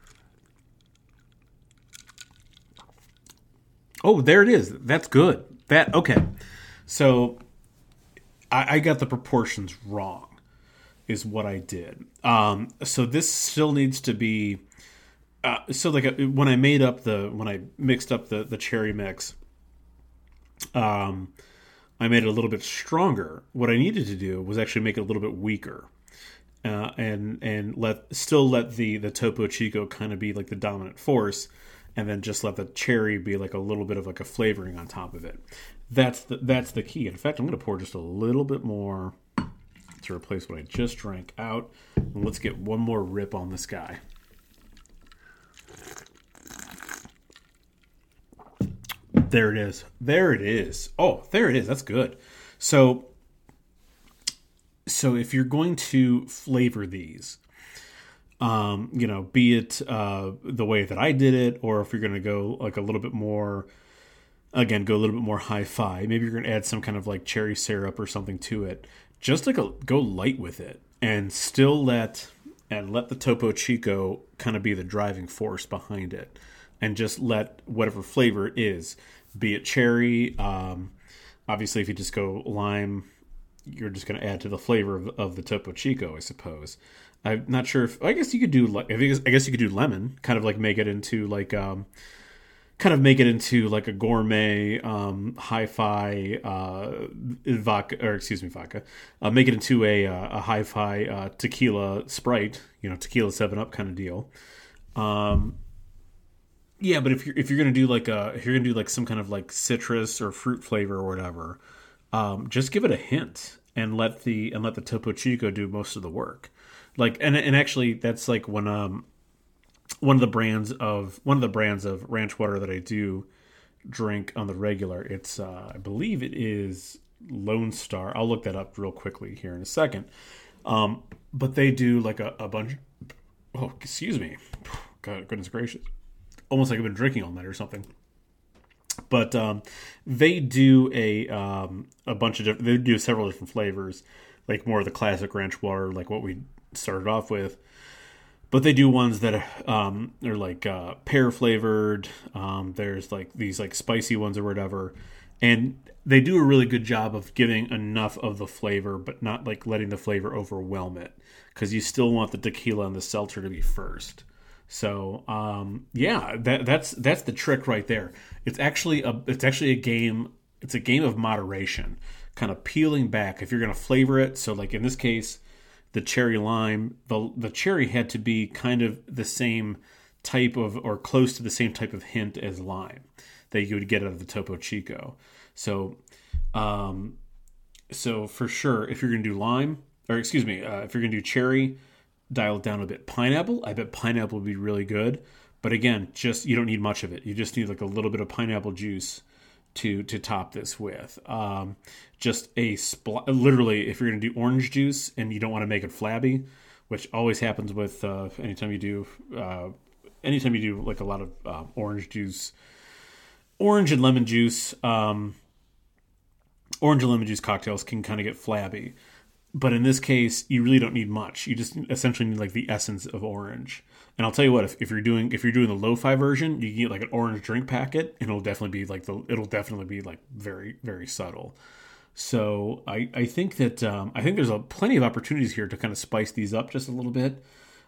Oh, there it is. That's good. That okay. So I, I got the proportions wrong, is what I did. Um, so this still needs to be. Uh, so like a, when I made up the when I mixed up the the cherry mix. Um. I made it a little bit stronger. What I needed to do was actually make it a little bit weaker, uh, and and let still let the the Topo Chico kind of be like the dominant force, and then just let the cherry be like a little bit of like a flavoring on top of it. That's the that's the key. In fact, I'm going to pour just a little bit more to replace what I just drank out. And let's get one more rip on this guy. There it is. There it is. Oh, there it is. That's good. So, so if you're going to flavor these, um, you know, be it uh, the way that I did it, or if you're going to go like a little bit more, again, go a little bit more hi-fi. Maybe you're going to add some kind of like cherry syrup or something to it. Just like a, go light with it, and still let and let the Topo Chico kind of be the driving force behind it, and just let whatever flavor it is. Be it cherry, um, obviously if you just go lime, you're just going to add to the flavor of, of the Topo Chico, I suppose. I'm not sure if, I guess you could do, I guess, I guess you could do lemon, kind of like make it into like, um, kind of make it into like a gourmet, um, hi-fi, uh, vodka, or excuse me, vodka, uh, make it into a, uh, a hi-fi, uh, tequila Sprite, you know, tequila seven up kind of deal. Um, Yeah, but if you're if you're gonna do like a if you're gonna do like some kind of like citrus or fruit flavor or whatever, um, just give it a hint and let the and let the Topo Chico do most of the work. Like and and actually that's like when um one of the brands of one of the brands of ranch water that I do drink on the regular. It's uh, I believe it is Lone Star. I'll look that up real quickly here in a second. Um, but they do like a, a bunch. Oh, excuse me. God, goodness gracious. Almost like I've been drinking all night or something. But um, they do a um, a bunch of different. They do several different flavors, like more of the classic ranch water, like what we started off with. But they do ones that are, um, are like uh, pear flavored. Um, there's like these like spicy ones or whatever, and they do a really good job of giving enough of the flavor, but not like letting the flavor overwhelm it, because you still want the tequila and the seltzer to be first. So um, yeah, that, that's that's the trick right there. It's actually a it's actually a game. It's a game of moderation, kind of peeling back. If you're going to flavor it, so like in this case, the cherry lime, the the cherry had to be kind of the same type of, or close to the same type of hint as lime that you would get out of the Topo Chico. So, um, so for sure, if you're going to do lime, or excuse me, uh, if you're going to do cherry, dial it down a bit. Pineapple, I bet pineapple would be really good. But again, just you don't need much of it. You just need like a little bit of pineapple juice to to top this with. Um, just a spl- literally, if you're going to do orange juice and you don't want to make it flabby, which always happens with uh, anytime you do uh, anytime you do like a lot of uh, orange juice, orange and lemon juice, um, orange and lemon juice cocktails can kind of get flabby. But in this case, you really don't need much. You just essentially need like the essence of orange. And I'll tell you what, if, if you're doing if you're doing the lo-fi version, you can get like an orange drink packet, and it'll definitely be like the it'll definitely be like very very subtle. So I I think that um, I think there's a plenty of opportunities here to kind of spice these up just a little bit.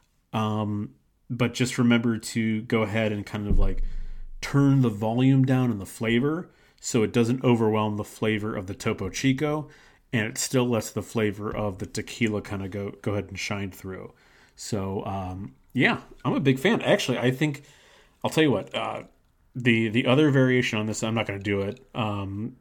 Um, but just remember to go ahead and kind of like turn the volume down in the flavor so it doesn't overwhelm the flavor of the Topo Chico, and it still lets the flavor of the tequila kind of go go ahead and shine through. So um, yeah, I'm a big fan. Actually, I think I'll tell you what. Uh, the the other variation on this, I'm not going to do it um,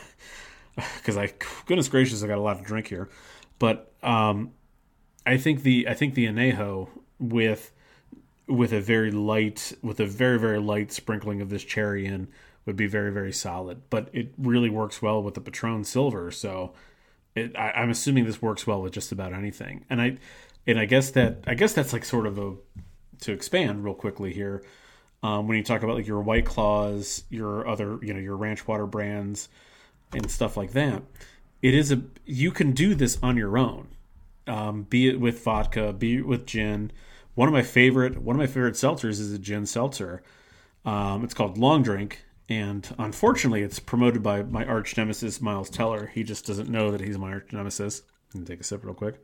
because I goodness gracious, I got a lot to drink here. But um, I think the I think the añejo with with a very light with a very very light sprinkling of this cherry in would be very very solid. But it really works well with the Patron Silver. So. It, I, I'm assuming this works well with just about anything, and I, and I guess that I guess that's like sort of a to expand real quickly here. Um, when you talk about like your White Claws, your other you know your ranch water brands, and stuff like that, it is a you can do this on your own, um, be it with vodka, be it with gin. One of my favorite one of my favorite seltzers is a gin seltzer. Um, it's called Long Drink. And unfortunately, it's promoted by my arch nemesis, Miles Teller. He just doesn't know that he's my arch nemesis. Let me take a sip real quick.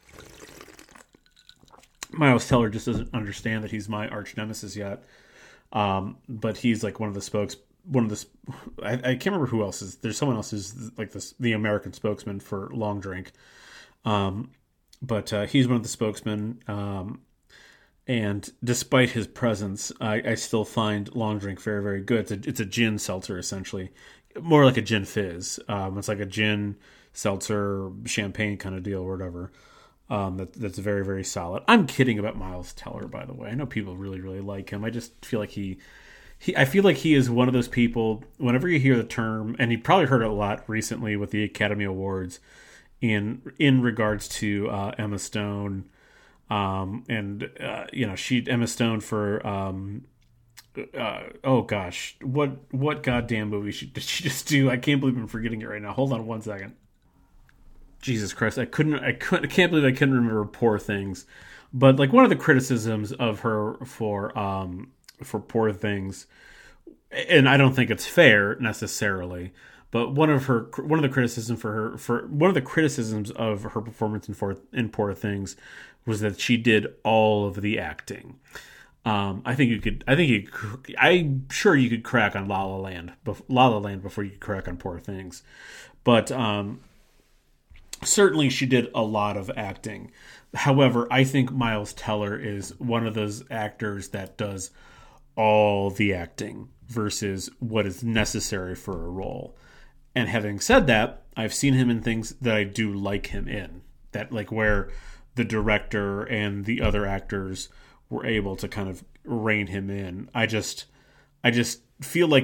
Miles Teller just doesn't understand that he's my arch nemesis yet. Um, but he's like one of the spokes, one of the, I, I can't remember who else is, there's someone else who's like this, the American spokesman for Long Drink. Um, but uh, he's one of the spokesmen. Um, And despite his presence, I, I still find Long Drink very, very good. It's a, it's a gin seltzer, essentially. More like a gin fizz. Um, it's like a gin seltzer, champagne kind of deal or whatever. Um, that, that's very, very solid. I'm kidding about Miles Teller, by the way. I know people really, really like him. I just feel like he... he I feel like he is one of those people, whenever you hear the term, and you probably heard it a lot recently with the Academy Awards, in, in regards to uh, Emma Stone... Um, and, uh, you know, she, Emma Stone for, um, uh, oh gosh, what, what goddamn movie she, did she just do? I can't believe I'm forgetting it right now. Hold on one second. Jesus Christ. I couldn't, I couldn't, I can't believe I couldn't remember Poor Things. But like one of the criticisms of her for, um, for Poor Things, and I don't think it's fair necessarily, but one of her, one of the criticisms for her, for one of the criticisms of her performance in, for, in Poor Things was that she did all of the acting. Um, I think you could, I think you, I'm sure you could crack on La La Land, La La Land before you could crack on Poor Things. But um, certainly she did a lot of acting. However, I think Miles Teller is one of those actors that does all the acting versus what is necessary for a role. And having said that, I've seen him in things that I do like him in. That like where the director and the other actors were able to kind of rein him in. I just, I just feel like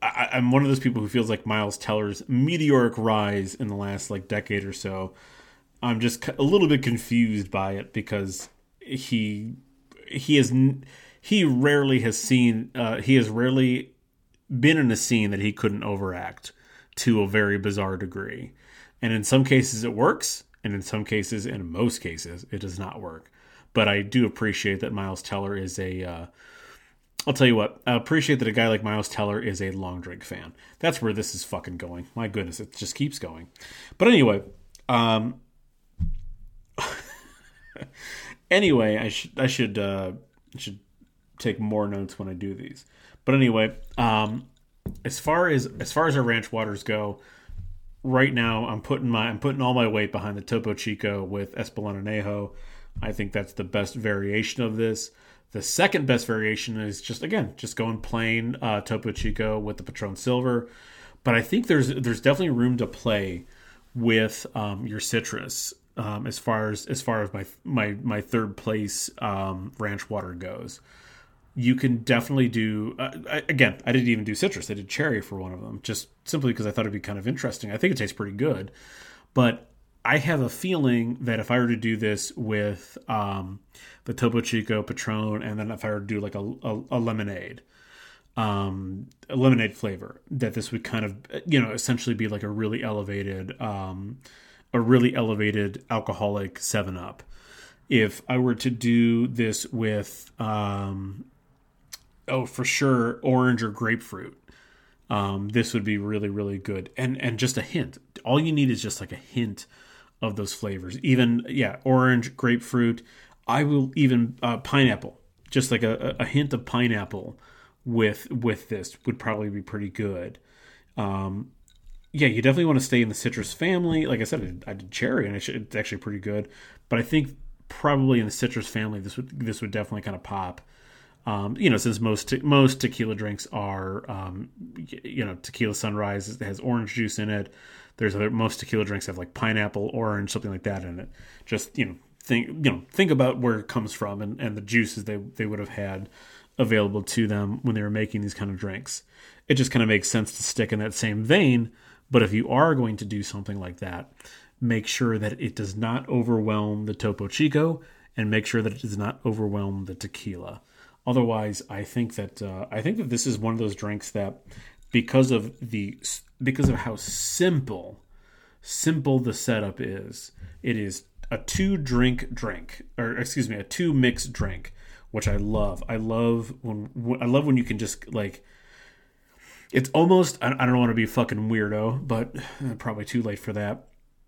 I, I'm one of those people who feels like Miles Teller's meteoric rise in the last like decade or so. I'm just a little bit confused by it because he he has he rarely has seen uh, he has rarely been in a scene that he couldn't overact to a very bizarre degree, and in some cases it works, and in some cases, and in most cases, it does not work. But I do appreciate that Miles Teller is a. Uh, I'll tell you what. I appreciate that a guy like Miles Teller is a long drink fan. That's where this is fucking going. My goodness, it just keeps going. But anyway, um, anyway, I should I should uh, should take more notes when I do these. But anyway, um, as far as as far as our ranch waters go, right now I'm putting my I'm putting all my weight behind the Topo Chico with Espolòn Añejo. I think that's the best variation of this. The second best variation is just, again, just going plain uh, Topo Chico with the Patron Silver. But I think there's there's definitely room to play with um, your citrus um, as far as as far as my my my third place um, ranch water goes. You can definitely do uh, I, again. I didn't even do citrus. I did cherry for one of them, just simply because I thought it'd be kind of interesting. I think it tastes pretty good, but I have a feeling that if I were to do this with um, the Topo Chico Patron, and then if I were to do like a, a, a lemonade, um, a lemonade flavor, that this would kind of, you know, essentially be like a really elevated, um, a really elevated alcoholic seven up. If I were to do this with, um, oh, for sure, orange or grapefruit, um, this would be really, really good. And and just a hint. All you need is just like a hint of those flavors. Even, yeah, orange, grapefruit. I will even, uh, pineapple. Just like a, a hint of pineapple with with this would probably be pretty good. Um, yeah, you definitely want to stay in the citrus family. Like I said, I did, I did cherry, and it's actually pretty good. But I think probably in the citrus family, this would this would definitely kind of pop. Um, you know, since most te- most tequila drinks are, um, you know, Tequila Sunrise has orange juice in it. There's other most tequila drinks have like pineapple, orange, something like that in it. Just, you know, think you know think about where it comes from and, and the juices they they would have had available to them when they were making these kind of drinks. It just kind of makes sense to stick in that same vein. But if you are going to do something like that, make sure that it does not overwhelm the Topo Chico, and make sure that it does not overwhelm the tequila. Otherwise, I think that uh, I think that this is one of those drinks that, because of the because of how simple simple the setup is, it is a two drink drink, or excuse me, a two mix drink, which I love. I love when I love when you can just like. It's almost, I don't want to be fucking weirdo, but probably too late for that.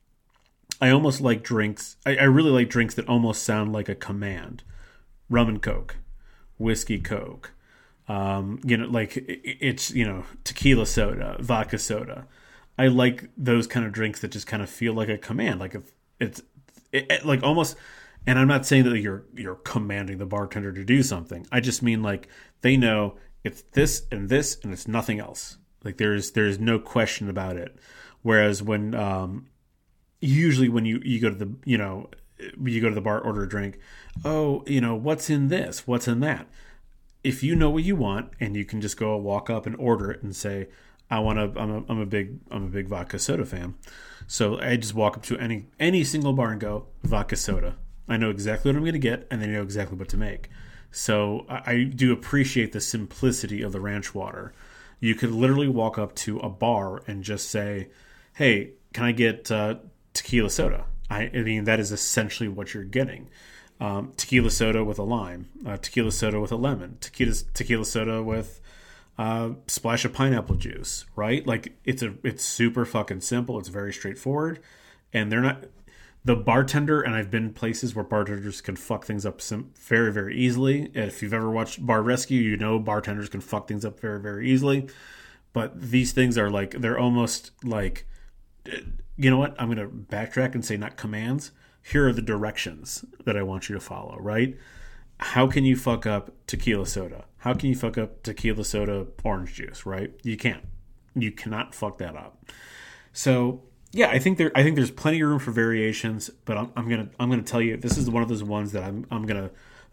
I almost like drinks. I, I really like drinks that almost sound like a command. Rum and Coke, whiskey Coke, um, you know, like it, it's, you know, tequila soda, vodka soda. I like those kind of drinks that just kind of feel like a command, like if it's it, it, like almost. And I'm not saying that you're you're commanding the bartender to do something. I just mean like they know it's this and this and it's nothing else. Like there's there's no question about it. Whereas when um, usually when you, you go to the you know you go to the bar, order a drink, oh, you know, what's in this? What's in that? If you know what you want and you can just go walk up and order it and say, I want to I'm a I'm a big I'm a big vodka soda fan. So I just walk up to any any single bar and go, vodka soda. I know exactly what I'm going to get, and they know exactly what to make. So I do appreciate the simplicity of the ranch water. You could literally walk up to a bar and just say, hey, can I get uh, tequila soda? I, I mean, that is essentially what you're getting. Um, tequila soda with a lime, uh, tequila soda with a lemon, tequila, tequila soda with a uh, splash of pineapple juice, right? Like it's a it's super fucking simple. It's very straightforward, and they're not... The bartender, and I've been places where bartenders can fuck things up some, very, very easily. If you've ever watched Bar Rescue, you know bartenders can fuck things up very, very easily. But these things are like, they're almost like, you know what? I'm going to backtrack and say not commands. Here are the directions that I want you to follow, right? How can you fuck up tequila soda? How can you fuck up tequila soda orange juice, right? You can't. You cannot fuck that up. So... yeah, I think there. I think there's plenty of room for variations, but I'm, I'm gonna. I'm gonna tell you, this is one of those ones that I'm. I'm gonna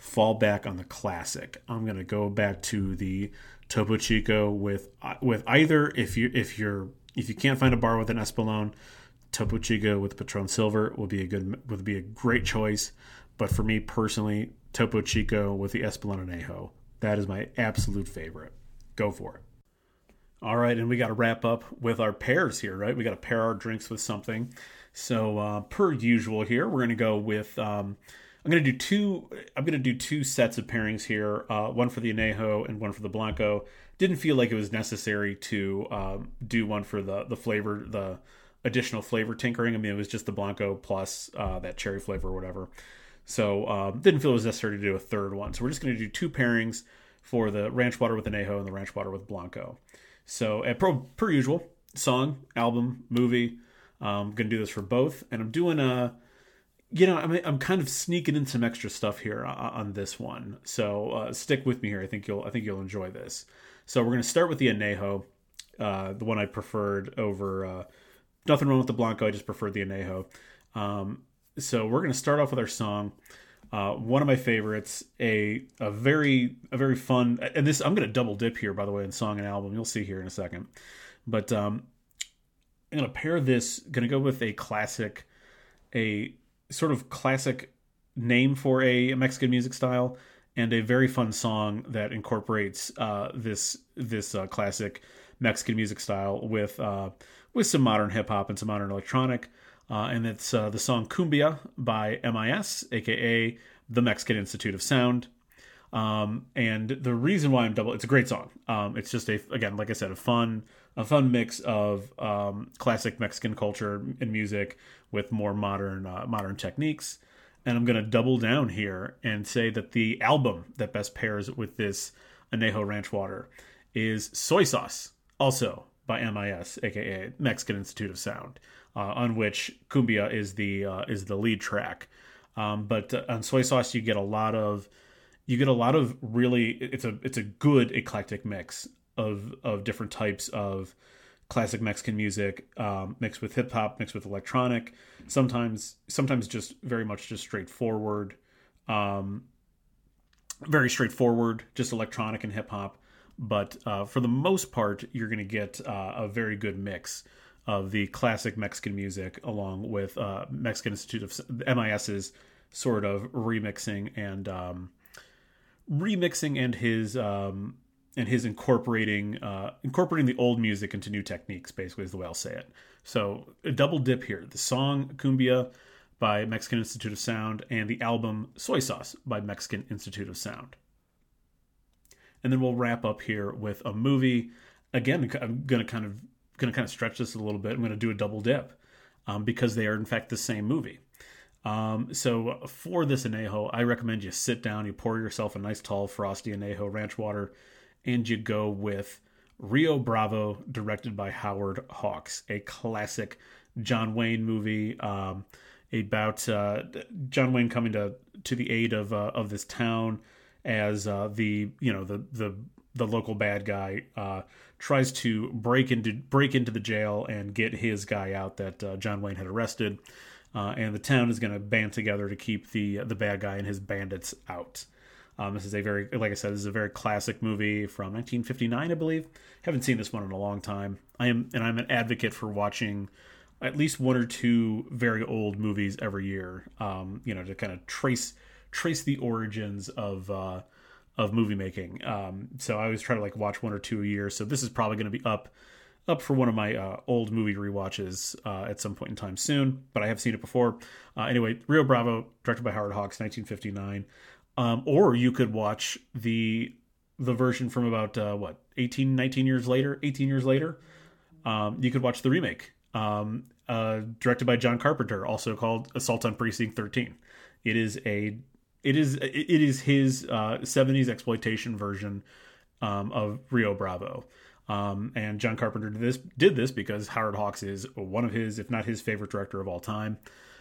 fall back on the classic. I'm gonna go back to the Topo Chico with with either if you if you're if you can't find a bar with an Espolón, Topo Chico with Patron Silver would be a good would be a great choice. But for me personally, Topo Chico with the Espolón Añejo. That is my absolute favorite. Go for it. All right, and we got to wrap up with our pairs here, right? We got to pair our drinks with something. So uh, per usual here, we're going to go with. Um, I'm going to do two. I'm going to do two sets of pairings here. Uh, one for the Añejo and one for the Blanco. Didn't feel like it was necessary to um, do one for the the flavor, the additional flavor tinkering. I mean, it was just the Blanco plus uh, that cherry flavor or whatever. So um, didn't feel it was necessary to do a third one. So we're just going to do two pairings for the ranch water with Añejo and the ranch water with Blanco. So at per, per usual, song, album, movie. Um, I'm going to do this for both. And I'm doing a, you know, I'm, I'm kind of sneaking in some extra stuff here on, on this one. So uh, stick with me here. I think you'll I think you'll enjoy this. So we're going to start with the Añejo, uh, the one I preferred over, uh, nothing wrong with the Blanco. I just preferred the Añejo. Um, So we're going to start off with our song, uh, one of my favorites, a a very a very fun, and this I'm going to double dip here, by the way, in song and album. You'll see here in a second, but um, I'm going to pair this. Going to go with a classic, a sort of classic name for a Mexican music style, and a very fun song that incorporates uh, this this uh, classic Mexican music style with uh, with some modern hip hop and some modern electronic. Uh, and it's uh, the song Cumbia by M I S, a k a the Mexican Institute of Sound. Um, and the reason why I'm double, it's a great song. Um, it's just a, again, like I said, a fun, a fun mix of um, classic Mexican culture and music with more modern, uh, modern techniques. And I'm going to double down here and say that the album that best pairs with this Añejo Ranch Water is Soy Sauce, also by M I S, a k a Mexican Institute of Sound. Uh, on which Cumbia is the uh, is the lead track, um, but uh, on Soy Sauce you get a lot of you get a lot of really it's a it's a good eclectic mix of of different types of classic Mexican music, um, mixed with hip hop, mixed with electronic, sometimes sometimes just very much just straightforward, um, very straightforward, just electronic and hip hop. But uh, for the most part, you're going to get uh, a very good mix of the classic Mexican music, along with uh, Mexican Institute of MIS's sort of remixing and um, remixing and his um, and his incorporating uh, incorporating the old music into new techniques. Basically, is the way I'll say it. So a double dip here: the song "Cumbia" by Mexican Institute of Sound and the album "Soy Sauce" by Mexican Institute of Sound. And then we'll wrap up here with a movie. Again, I'm going to kind of going to kind of stretch this a little bit. I'm going to do a double dip um, because they are in fact the same movie. Um, so for this Añejo, I recommend you sit down, you pour yourself a nice tall frosty Añejo ranch water, and you go with Rio Bravo, directed by Howard Hawks, a classic John Wayne movie um, about uh, John Wayne coming to to the aid of uh, of this town as uh, the you know the the the local bad guy uh, tries to break into break into the jail and get his guy out that uh, John Wayne had arrested, uh, and the town is going to band together to keep the the bad guy and his bandits out. Um, this is a very, like I said, this is a very classic movie from nineteen fifty-nine, I believe. Haven't seen this one in a long time. I am, and I'm an advocate for watching at least one or two very old movies every year. Um, you know, to kind of trace trace the origins of. Uh, of movie making. Um, so I always try to like watch one or two a year. So this is probably going to be up, up for one of my uh, old movie rewatches uh, at some point in time soon, but I have seen it before. Uh, anyway, Rio Bravo, directed by Howard Hawks, nineteen fifty-nine. Um, or you could watch the, the version from about, uh, what, eighteen, nineteen years later, eighteen years later. Um, you could watch the remake, um, uh, directed by John Carpenter, also called Assault on Precinct thirteen. It is a It is it is his uh, seventies exploitation version um, of Rio Bravo, um, and John Carpenter did this did this because Howard Hawks is one of his, if not his favorite director of all time.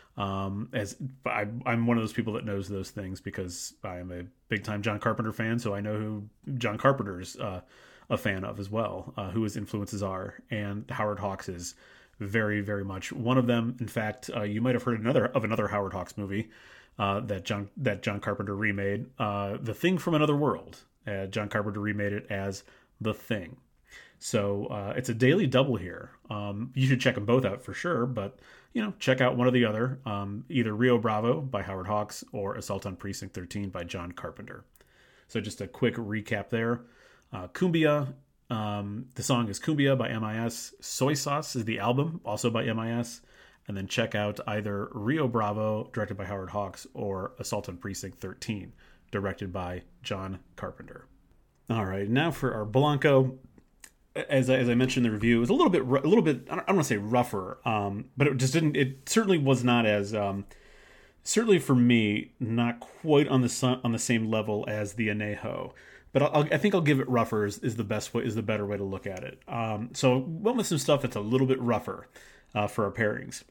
Um, as I, I'm one of those people that knows those things because I am a big time John Carpenter fan, so I know who John Carpenter's uh, a fan of as well, uh, who his influences are, and Howard Hawks is very, very much one of them. In fact, uh, you might have heard another of another Howard Hawks movie uh, that John that John Carpenter remade, uh, The Thing from Another World. Uh, John Carpenter remade it as The Thing. So uh, it's a daily double here. Um, you should check them both out for sure, but you know, check out one or the other, um, either Rio Bravo by Howard Hawks or Assault on Precinct thirteen by John Carpenter. So just a quick recap there. Uh, Cumbia, um, the song is Cumbia by M I S. Soy Sauce is the album, also by M I S. And then check out either Rio Bravo, directed by Howard Hawks, or Assault on Precinct thirteen, directed by John Carpenter. All right, now for our Blanco. As I, as I mentioned in the review, it was a little bit, a little bit. I don't, I don't want to say rougher, um, but it just didn't. It certainly was not as, um, certainly for me, not quite on the sun, on the same level as the Anejo. But I'll, I think I'll give it rougher is, is the best way, is the better way to look at it. Um, so went with some stuff that's a little bit rougher uh, for our pairings.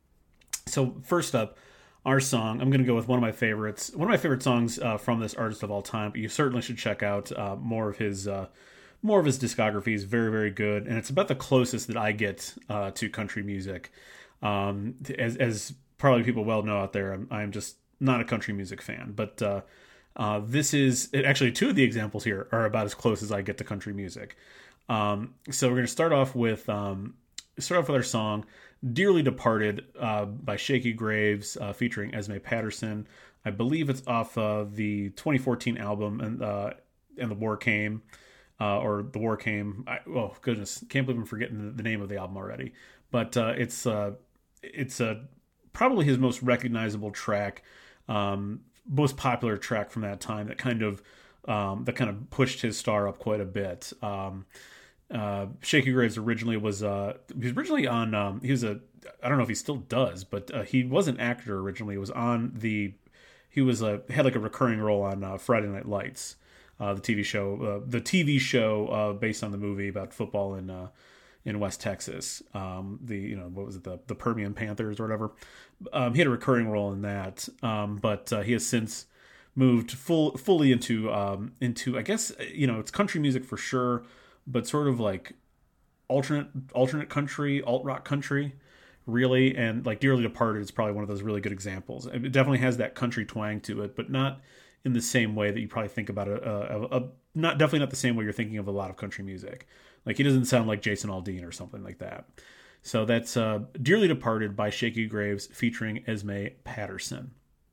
So first up, our song. I'm going to go with one of my favorites, one of my favorite songs uh, from this artist of all time. But you certainly should check out uh, more of his. Uh, More of his discography is very, very good, and it's about the closest that I get uh, to country music. Um, as, as probably people well know out there, I'm, I'm just not a country music fan. But uh, uh, this is actually two of the examples here are about as close as I get to country music. Um, so we're going to start off with um, start off with our song "Dearly Departed" uh, by Shakey Graves, uh, featuring Esme Patterson. I believe it's off uh, the twenty fourteen album, and uh, and the War Came. Uh, or The War Came. I, oh goodness, can't believe I'm forgetting the, the name of the album already. But uh, it's uh, it's uh, probably his most recognizable track, um, most popular track from that time. That kind of um, that kind of pushed his star up quite a bit. Um, uh, Shakey Graves originally was uh, he was originally on. Um, he was a I don't know if he still does, but uh, he was an actor originally. He was on the he was a had like a recurring role on uh, Friday Night Lights. Uh, the T V show, uh, the T V show uh, based on the movie about football in uh, in West Texas. Um, the you know what was it the the Permian Panthers or whatever. Um, he had a recurring role in that, um, but uh, he has since moved full fully into um, into I guess you know it's country music for sure, but sort of like alternate alternate country, alt rock country, really. And like Dearly Departed is probably one of those really good examples. It definitely has that country twang to it, but not in the same way that you probably think about a, a, a not definitely not the same way you're thinking of a lot of country music. Like he doesn't sound like Jason Aldean or something like that. So that's uh, Dearly Departed by Shakey Graves featuring Esme Patterson.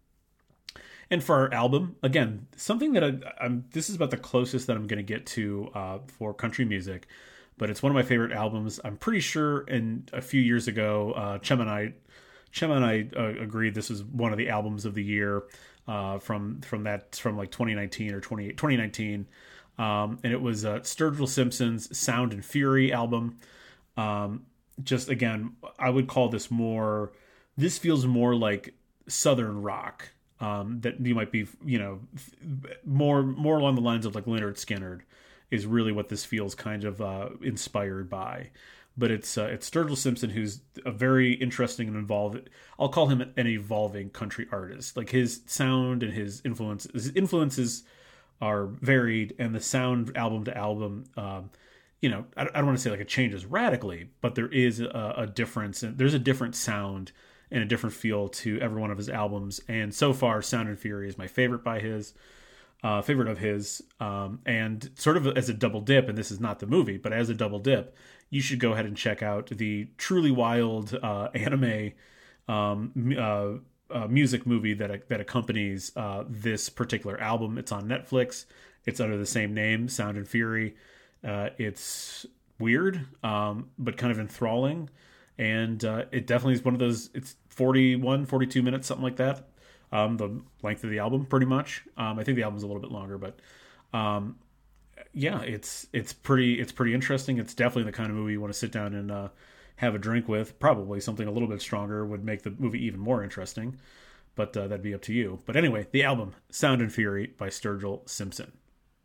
And for our album, again, something that I, I'm this is about the closest that I'm going to get to uh, for country music, but it's one of my favorite albums. I'm pretty sure in a few years ago, uh, Chem and I, Chem and I uh, agreed this was one of the albums of the year. Uh, from from that from like twenty nineteen or twenty nineteen, um, and it was uh, Sturgill Simpson's Sound and Fury album. Um, just again, I would call this more. This feels more like Southern rock. Um, that you might be, you know, more more along the lines of like Lynyrd Skynyrd is really what this feels kind of uh, inspired by. But it's uh, it's Sturgill Simpson, who's a very interesting and involved. I'll call him an evolving country artist. Like his sound and his influence, his influences are varied, and the sound album to album, um, you know, I, I don't want to say like it changes radically, but there is a, a difference, and there's a different sound and a different feel to every one of his albums. And so far, Sound and Fury is my favorite by his. Uh, favorite of his, um, and sort of as a double dip, and this is not the movie, but as a double dip, you should go ahead and check out the Truly Wild uh, anime um, uh, uh, music movie that that accompanies uh, this particular album. It's on Netflix. It's under the same name, Sound and Fury. Uh, it's weird, um, but kind of enthralling, and uh, it definitely is one of those. It's forty-one, forty-two minutes, something like that. Um, the length of the album, pretty much. Um, I think the album's a little bit longer, but um, yeah, it's it's pretty it's pretty interesting. It's definitely the kind of movie you want to sit down and uh, have a drink with. Probably something a little bit stronger would make the movie even more interesting, but uh, that'd be up to you. But anyway, the album Sound and Fury by Sturgill Simpson.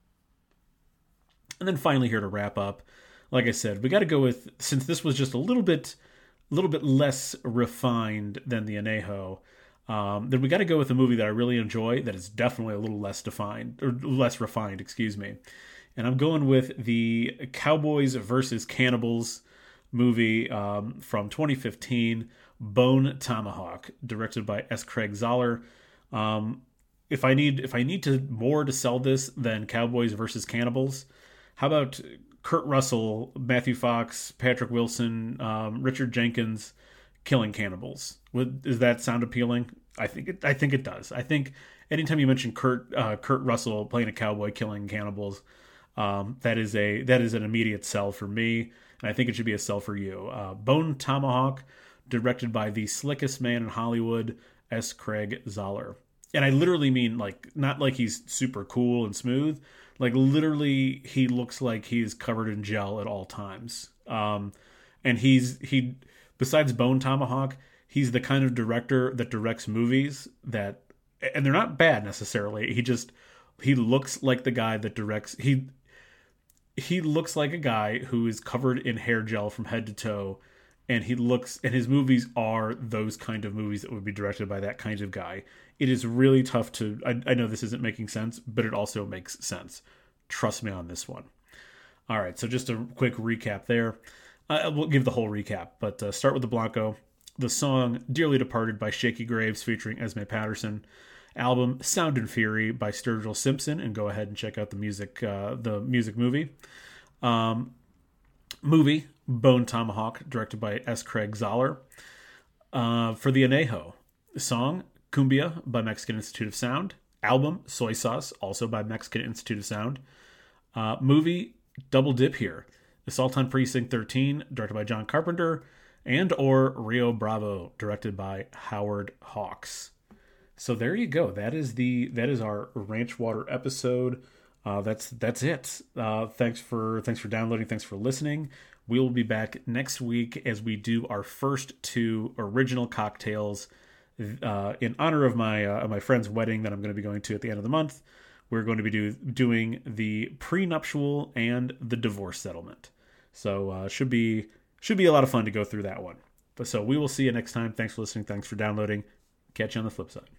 And then finally, here to wrap up, like I said, we got to go with, since this was just a little bit a little bit less refined than the Anejo. Um, then we got to go with a movie that I really enjoy that is definitely a little less defined, or less refined, excuse me. And I'm going with the Cowboys versus Cannibals movie um, from twenty fifteen, Bone Tomahawk, directed by S. Craig Zahler. Um, if I need if I need to more to sell this than Cowboys versus Cannibals, how about Kurt Russell, Matthew Fox, Patrick Wilson, um, Richard Jenkins killing cannibals? Would, does that sound appealing? I think it. I think it does. I think anytime you mention Kurt uh, Kurt Russell playing a cowboy killing cannibals, um, that is a that is an immediate sell for me, and I think it should be a sell for you. Uh, Bone Tomahawk, directed by the slickest man in Hollywood, S. Craig Zahler. And I literally mean, like, not like he's super cool and smooth. Like, literally, he looks like he's covered in gel at all times. Um, and he's, he, besides Bone Tomahawk, he's the kind of director that directs movies that, and they're not bad necessarily. He just, he looks like the guy that directs, he, he looks like a guy who is covered in hair gel from head to toe. And he looks, and his movies are those kind of movies that would be directed by that kind of guy. It is really tough to, I, I know this isn't making sense, but it also makes sense. Trust me on this one. All right, so just a quick recap there. Uh, we'll give the whole recap, but uh, start with the Blanco. The song Dearly Departed by Shaky Graves featuring Esme Patterson. Album Sound and Fury by Sturgill Simpson, and go ahead and check out the music, uh, the music movie. Um, movie Bone Tomahawk, directed by S. Craig Zahler. Uh, for the Anejo, song Cumbia by Mexican Institute of Sound. Album Soy Sauce, also by Mexican Institute of Sound. Uh, movie Double Dip here. Assault on Precinct thirteen, directed by John Carpenter, and or Rio Bravo, directed by Howard Hawks. So there you go. That is the that is our Ranch Water episode. Uh, that's that's it. Uh, thanks for thanks for downloading. Thanks for listening. We will be back next week as we do our first two original cocktails uh, in honor of my uh, my friend's wedding that I'm going to be going to at the end of the month. We're going to be do, doing the prenuptial and the divorce settlement. So uh, should be should be a lot of fun to go through that one. But so we will see you next time. Thanks for listening. Thanks for downloading. Catch you on the flip side.